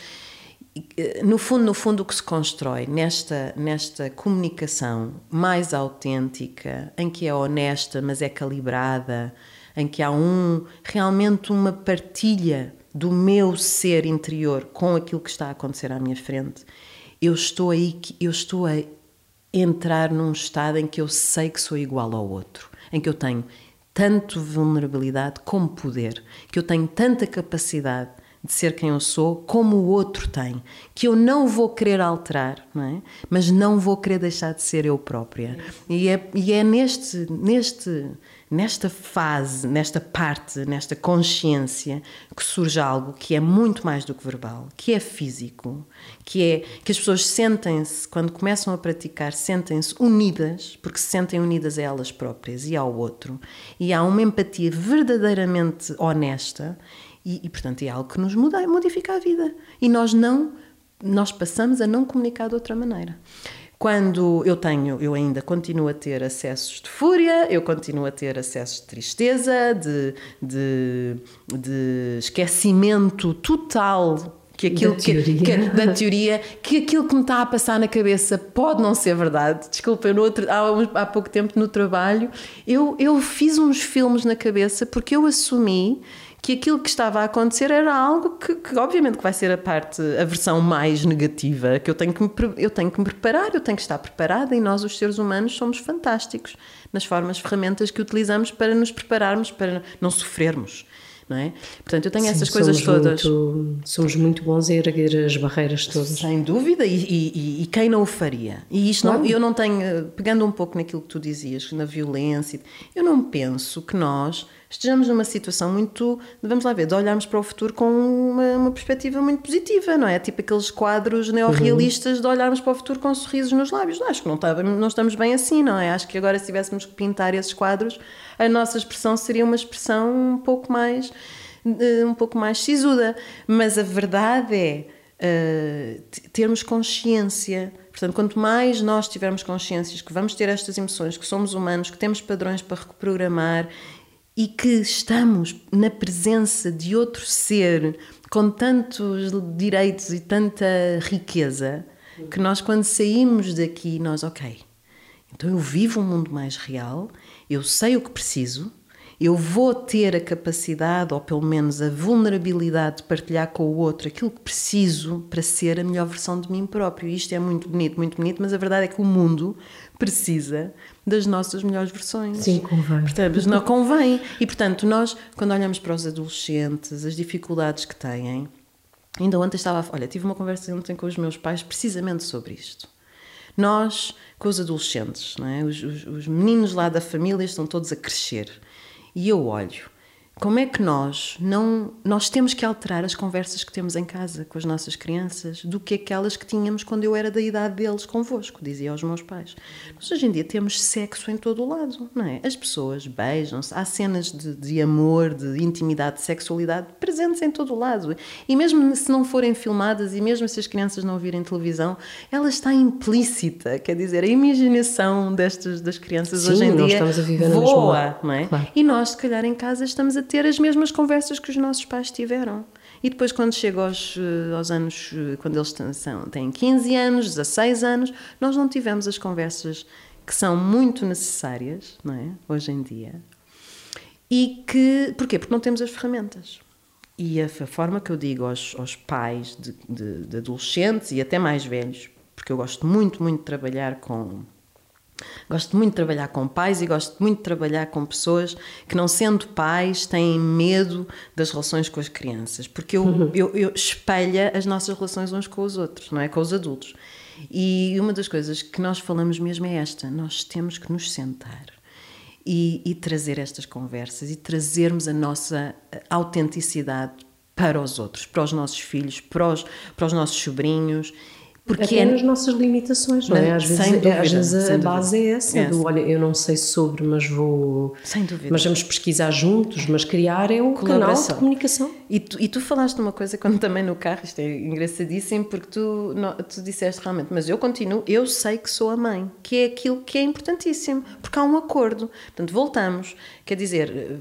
No fundo, no fundo, o que se constrói nesta, nesta comunicação mais autêntica, em que é honesta, mas é calibrada, em que há um, realmente uma partilha do meu ser interior com aquilo que está a acontecer à minha frente, eu estou aí, eu estou a entrar num estado em que eu sei que sou igual ao outro, em que eu tenho tanto vulnerabilidade como poder, que eu tenho tanta capacidade de ser quem eu sou, como o outro tem, que eu não vou querer alterar, não é? Mas não vou querer deixar de ser eu própria. E é, e é neste, neste, nesta fase, nesta parte, nesta consciência, que surge algo que é muito mais do que verbal, que é físico, que é que as pessoas sentem-se, quando começam a praticar, sentem-se unidas, porque se sentem unidas a elas próprias e ao outro, e há uma empatia verdadeiramente honesta. E, e, portanto, é algo que nos muda, modifica a vida. E nós não, nós passamos a não comunicar de outra maneira. Quando eu tenho, eu ainda continuo a ter acessos de fúria, eu continuo a ter acessos de tristeza, de, de, de esquecimento total que aquilo da teoria. Que, que, da teoria, que aquilo que me está a passar na cabeça pode não ser verdade. Desculpa, eu no outro, há, há pouco tempo no trabalho, eu, eu fiz uns filmes na cabeça porque eu assumi que aquilo que estava a acontecer era algo que, que obviamente que vai ser a parte, a versão mais negativa, que eu tenho que, me, eu tenho que me preparar, eu tenho que estar preparada, e nós, os seres humanos, somos fantásticos nas formas, ferramentas que utilizamos para nos prepararmos, para não sofrermos, não é? Portanto, eu tenho Sim, essas coisas todas. Muito, somos muito bons em erguer as barreiras todas. Sem dúvida, e, e, e quem não o faria? E isto claro. não, eu não tenho, pegando um pouco naquilo que tu dizias, na violência, eu não penso que nós estejamos numa situação muito, vamos lá ver, de olharmos para o futuro com uma, uma perspectiva muito positiva, não é? Tipo aqueles quadros neorrealistas uhum. de olharmos para o futuro com sorrisos nos lábios. Acho que não, tá, não estamos bem assim, não é? Acho que agora, se tivéssemos que pintar esses quadros, a nossa expressão seria uma expressão um pouco mais, um pouco mais sisuda. Mas a verdade é uh, termos consciência. Portanto, quanto mais nós tivermos consciências que vamos ter estas emoções, que somos humanos, que temos padrões para reprogramar, e que estamos na presença de outro ser com tantos direitos e tanta riqueza, que nós, quando saímos daqui, nós, ok, então eu vivo um mundo mais real, eu sei o que preciso, eu vou ter a capacidade, ou pelo menos a vulnerabilidade de partilhar com o outro aquilo que preciso para ser a melhor versão de mim próprio. E isto é muito bonito, muito bonito, mas a verdade é que o mundo precisa das nossas melhores versões. Sim, convém. Portanto, não convém. E, portanto, nós, quando olhamos para os adolescentes, as dificuldades que têm, ainda ontem estava a... Olha, tive uma conversa ontem com os meus pais precisamente sobre isto. Nós, com os adolescentes, não é? os, os, os meninos lá da família estão todos a crescer. E eu olho, como é que nós não... Nós temos que alterar as conversas que temos em casa com as nossas crianças do que aquelas que tínhamos quando eu era da idade deles convosco, dizia aos meus pais. Nós hoje em dia temos sexo em todo o lado, não é? As pessoas beijam-se, há cenas de, de amor, de intimidade, de sexualidade presentes em todo o lado. E mesmo se não forem filmadas e mesmo se as crianças não virem televisão, ela está implícita, quer dizer, a imaginação destas, das crianças Sim, hoje em nós dia estamos a viver voa, não é? Claro. E nós, se calhar, em casa estamos a ter as mesmas conversas que os nossos pais tiveram. E depois, quando chega aos, aos anos, quando eles são, têm quinze anos, dezasseis anos, nós não tivemos as conversas que são muito necessárias, não é? Hoje em dia. E que, porquê? Porque não temos as ferramentas. E a, a forma que eu digo aos, aos pais de, de, de adolescentes e até mais velhos, porque eu gosto muito, muito de trabalhar com... Gosto muito de trabalhar com pais e gosto muito de trabalhar com pessoas que, não sendo pais, têm medo das relações com as crianças, porque eu, uhum. eu, eu espelha as nossas relações uns com os outros, não é? Com os adultos. E uma das coisas que nós falamos mesmo é esta: nós temos que nos sentar e, e trazer estas conversas e trazermos a nossa autenticidade para os outros, para os nossos filhos, para os, para os nossos sobrinhos. Porque até é nas nossas limitações, não é? Às vezes, dúvida, às vezes a dúvida. base é essa, é. do olha, eu não sei sobre, mas vou... Sem dúvida. Mas vamos pesquisar juntos, mas criar é um canal de comunicação. E tu, e tu falaste uma coisa quando também no carro, isto é engraçadíssimo, porque tu, não, tu disseste realmente, mas eu continuo, eu sei que sou a mãe, que é aquilo que é importantíssimo, porque há um acordo. Portanto, voltamos, quer dizer,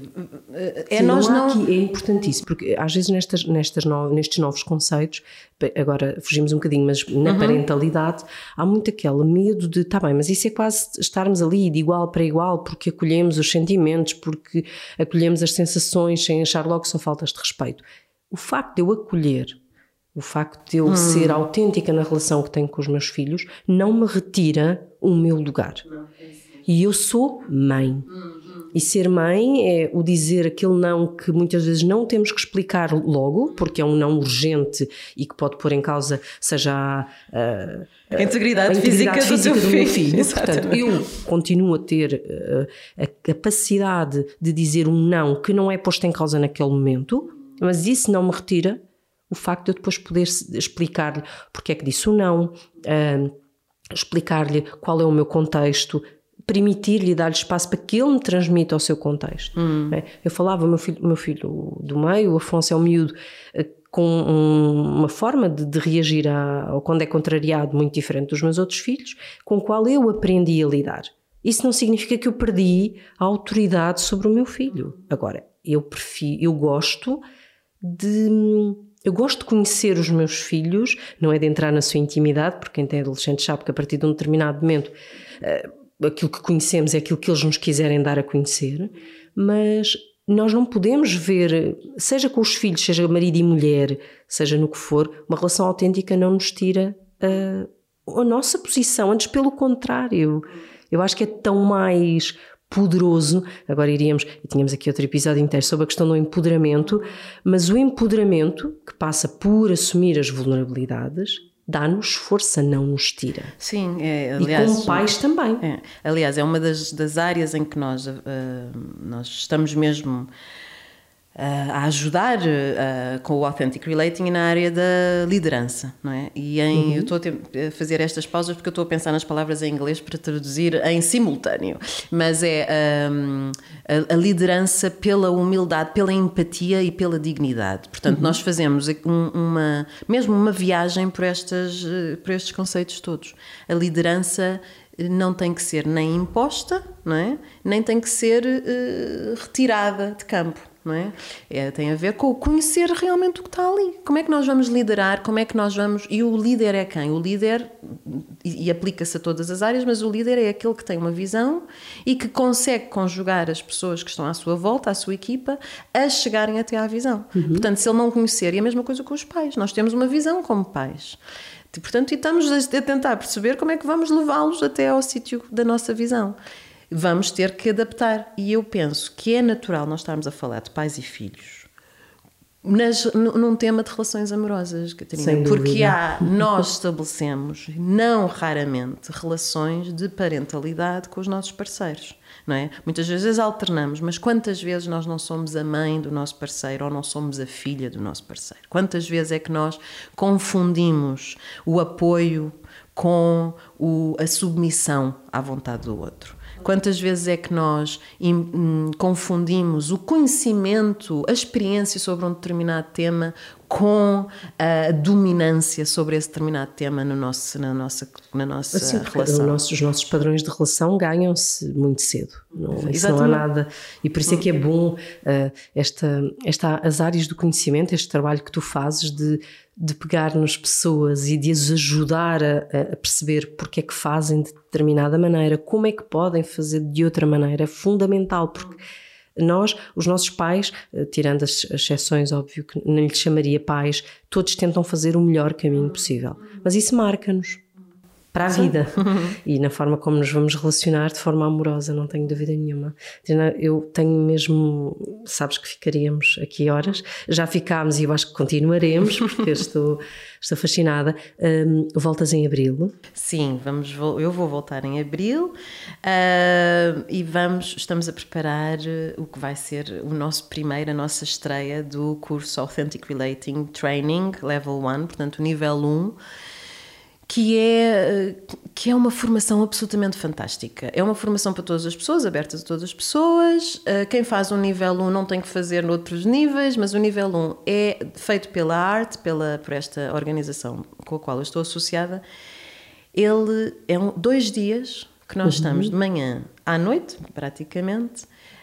é Sim, nós não... não... Aqui, é importantíssimo, porque às vezes nestas, nestas no, nestes novos conceitos, agora fugimos um bocadinho, mas na uhum. parentalidade, há muito aquele medo de, tá bem, mas isso é quase estarmos ali de igual para igual, porque acolhemos os sentimentos, porque acolhemos as sensações sem achar logo que são faltas de respeito. O facto de eu acolher, o facto de eu hum. ser autêntica na relação que tenho com os meus filhos, não me retira o meu lugar. Não, é e eu sou mãe. Hum. E ser mãe é o dizer aquele não que muitas vezes não temos que explicar logo, porque é um não urgente e que pode pôr em causa, seja a, a, a integridade, a integridade física, física do, do meu filho. filho. Portanto, eu continuo a ter uh, a capacidade de dizer um não que não é posto em causa naquele momento, mas isso não me retira o facto de eu depois poder explicar-lhe porque é que disse o não, uh, explicar-lhe qual é o meu contexto, permitir-lhe, dar-lhe espaço para que ele me transmita o seu contexto. Hum. Eu falava, o meu filho, meu filho do meio, o Afonso é um miúdo com um, uma forma de, de reagir a, ou quando é contrariado muito diferente dos meus outros filhos, com o qual eu aprendi a lidar. Isso não significa que eu perdi a autoridade sobre o meu filho. Agora, eu prefiro, eu gosto de... Eu gosto de conhecer os meus filhos, não é de entrar na sua intimidade, porque quem tem adolescente sabe que a partir de um determinado momento... Uh, aquilo que conhecemos é aquilo que eles nos quiserem dar a conhecer, mas nós não podemos ver, seja com os filhos, seja marido e mulher, seja no que for, uma relação autêntica não nos tira a, a nossa posição, antes pelo contrário. Eu acho que é tão mais poderoso, agora iríamos, e tínhamos aqui outro episódio inteiro sobre a questão do empoderamento, mas o empoderamento que passa por assumir as vulnerabilidades dá-nos força, não nos tira. Sim, é, aliás... E como pais também. É, aliás, é uma das, das áreas em que nós, uh, nós estamos mesmo uh, a ajudar uh, com o Authentic Relating na área da liderança, não é? E em, uhum. eu estou a fazer estas pausas porque eu estou a pensar nas palavras em inglês para traduzir em simultâneo, mas é um, a, a liderança pela humildade, pela empatia e pela dignidade. Portanto, uhum. nós fazemos um, uma, mesmo uma viagem por, estas, por estes conceitos todos. A liderança não tem que ser nem imposta, não é? Nem tem que ser uh, retirada de campo. Não é? É, tem a ver com conhecer realmente o que está ali. Como é que nós vamos liderar? Como é que nós vamos... E o líder é quem? O líder, e, e aplica-se a todas as áreas, mas o líder é aquele que tem uma visão e que consegue conjugar as pessoas que estão à sua volta, à sua equipa, a chegarem até à visão. Uhum. Portanto, se ele não conhecer, e a mesma coisa com os pais. Nós temos uma visão como pais. Portanto, e estamos a tentar perceber como é que vamos levá-los até ao sítio da nossa visão. Vamos ter que adaptar. E eu penso que é natural nós estarmos a falar de pais e filhos nas, num tema de relações amorosas, Catarina. Porque há, nós estabelecemos, não raramente, relações de parentalidade com os nossos parceiros. Não é? Muitas vezes alternamos, mas quantas vezes nós não somos a mãe do nosso parceiro ou não somos a filha do nosso parceiro? Quantas vezes é que nós confundimos o apoio com o, a submissão à vontade do outro? Quantas vezes é que nós hum, confundimos o conhecimento, a experiência sobre um determinado tema com a dominância sobre esse determinado tema no nosso, na nossa, na nossa assim, relação. Nosso, os nossos padrões de relação ganham-se muito cedo. Não, isso não há nada. E por isso é que é bom uh, esta, esta, as áreas do conhecimento, este trabalho que tu fazes de, de pegar nas pessoas e de as ajudar a, a perceber porque é que fazem de determinada maneira, como é que podem fazer de outra maneira, é fundamental, porque Nós, os nossos pais, tirando as exceções, óbvio que não lhes chamaria pais, todos tentam fazer o melhor caminho possível. Mas isso marca-nos para a vida e na forma como nos vamos relacionar de forma amorosa, não tenho dúvida nenhuma. Eu tenho mesmo, sabes que ficaríamos aqui horas, já ficámos e eu acho que continuaremos, porque eu estou, estou fascinada. Um, voltas em abril? Sim, vamos, eu vou voltar em abril uh, e vamos, estamos a preparar o que vai ser o nosso primeiro, a nossa estreia do curso Authentic Relating Training Level um, portanto o nível um, que é, que é uma formação absolutamente fantástica. É uma formação para todas as pessoas, aberta a todas as pessoas. Quem faz um nível um não tem que fazer noutros níveis, mas o nível um é feito pela arte, pela, por esta organização com a qual eu estou associada. Ele é um, dois dias que nós uhum. estamos de manhã à noite, praticamente,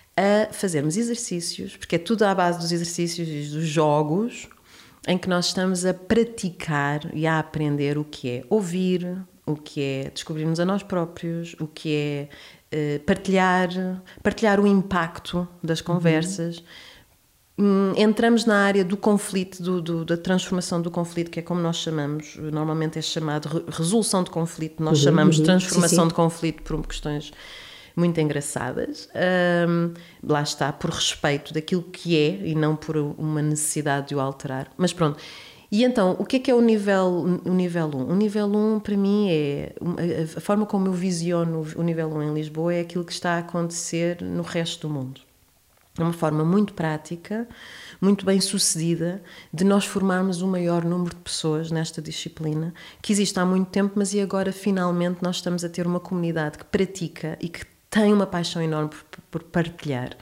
a fazermos exercícios, porque é tudo à base dos exercícios e dos jogos, em que nós estamos a praticar e a aprender o que é ouvir, o que é descobrirmos a nós próprios, o que é uh, partilhar, partilhar o impacto das conversas. Uhum. Entramos na área do conflito, do, do, da transformação do conflito, que é como nós chamamos, normalmente é chamado resolução de conflito, nós uhum, chamamos de transformação sim, sim. de conflito por questões muito engraçadas, um, lá está, por respeito daquilo que é e não por uma necessidade de o alterar, mas pronto. E então, o que é que é o nível, o nível um? O nível um para mim é, a forma como eu visiono o nível um em Lisboa é aquilo que está a acontecer no resto do mundo. É uma forma muito prática, muito bem sucedida, de nós formarmos o maior número de pessoas nesta disciplina, que existe há muito tempo, mas e agora finalmente nós estamos a ter uma comunidade que pratica e que tem uma paixão enorme por, por partilhar.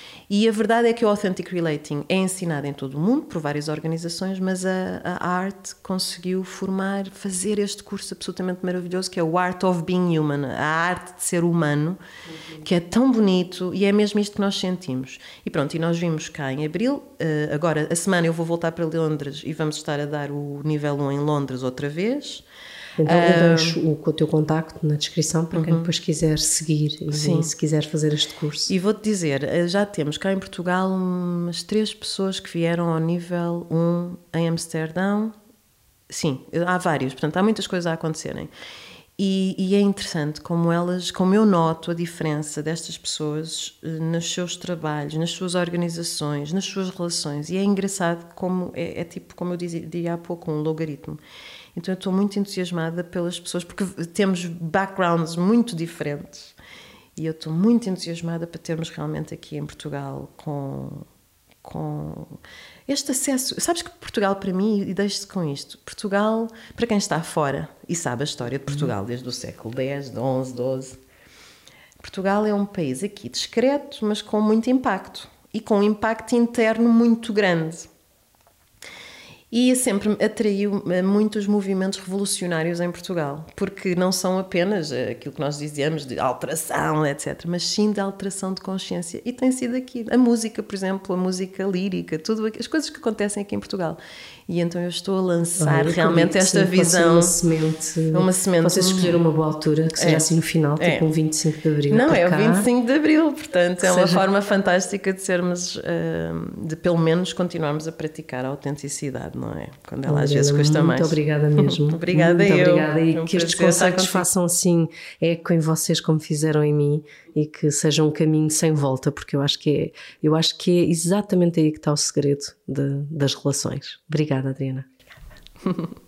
E a verdade é que o Authentic Relating é ensinado em todo o mundo, por várias organizações, mas a, a arte conseguiu formar, fazer este curso absolutamente maravilhoso, que é o Art of Being Human, a arte de ser humano, uhum. que é tão bonito, e é mesmo isto que nós sentimos. E pronto, e nós vimos cá em abril, agora a semana eu vou voltar para Londres e vamos estar a dar o nível um em Londres outra vez. Então eu deixo o, o teu contacto na descrição para quem uhum. depois quiser seguir e Sim. se quiser fazer este curso. E vou-te dizer, já temos cá em Portugal umas três pessoas que vieram ao nível um em Amsterdão. Sim, há vários, portanto há muitas coisas a acontecerem. E, e é interessante como elas, como eu noto a diferença destas pessoas nos seus trabalhos, nas suas organizações, nas suas relações. E é engraçado como, é, é tipo, como eu dizia há pouco, um logaritmo. Então eu estou muito entusiasmada pelas pessoas, porque temos backgrounds muito diferentes. E eu estou muito entusiasmada para termos realmente aqui em Portugal com, com este acesso. Sabes que Portugal para mim, e deixo-te com isto, Portugal, para quem está fora e sabe a história de Portugal desde o século dez, onze, doze, Portugal é um país aqui discreto, mas com muito impacto. E com um impacto interno muito grande. E sempre atraiu muitos movimentos revolucionários em Portugal, porque não são apenas aquilo que nós dizíamos de alteração, etcétera, mas sim de alteração de consciência. E tem sido aqui. A música, por exemplo, a música lírica, tudo, as coisas que acontecem aqui em Portugal. E então eu estou a lançar ah, realmente esta visão. Uma semente. Uma semente. Vocês escolheram uma boa altura, que seja é. assim no final, tipo é. um vinte e cinco de abril. Não, é cá. o vinte e cinco de abril, portanto, é seja... uma forma fantástica de sermos, de pelo menos continuarmos a praticar a autenticidade, não é? Quando ela às vezes custa muito mais. Muito obrigada mesmo. Obrigada muito eu. Obrigada. E é um que estes conceitos façam assim eco em vocês como fizeram em mim e que seja um caminho sem volta, porque eu acho que é, eu acho que é exatamente aí que está o segredo de, das relações. Obrigada, Adriana. Obrigada.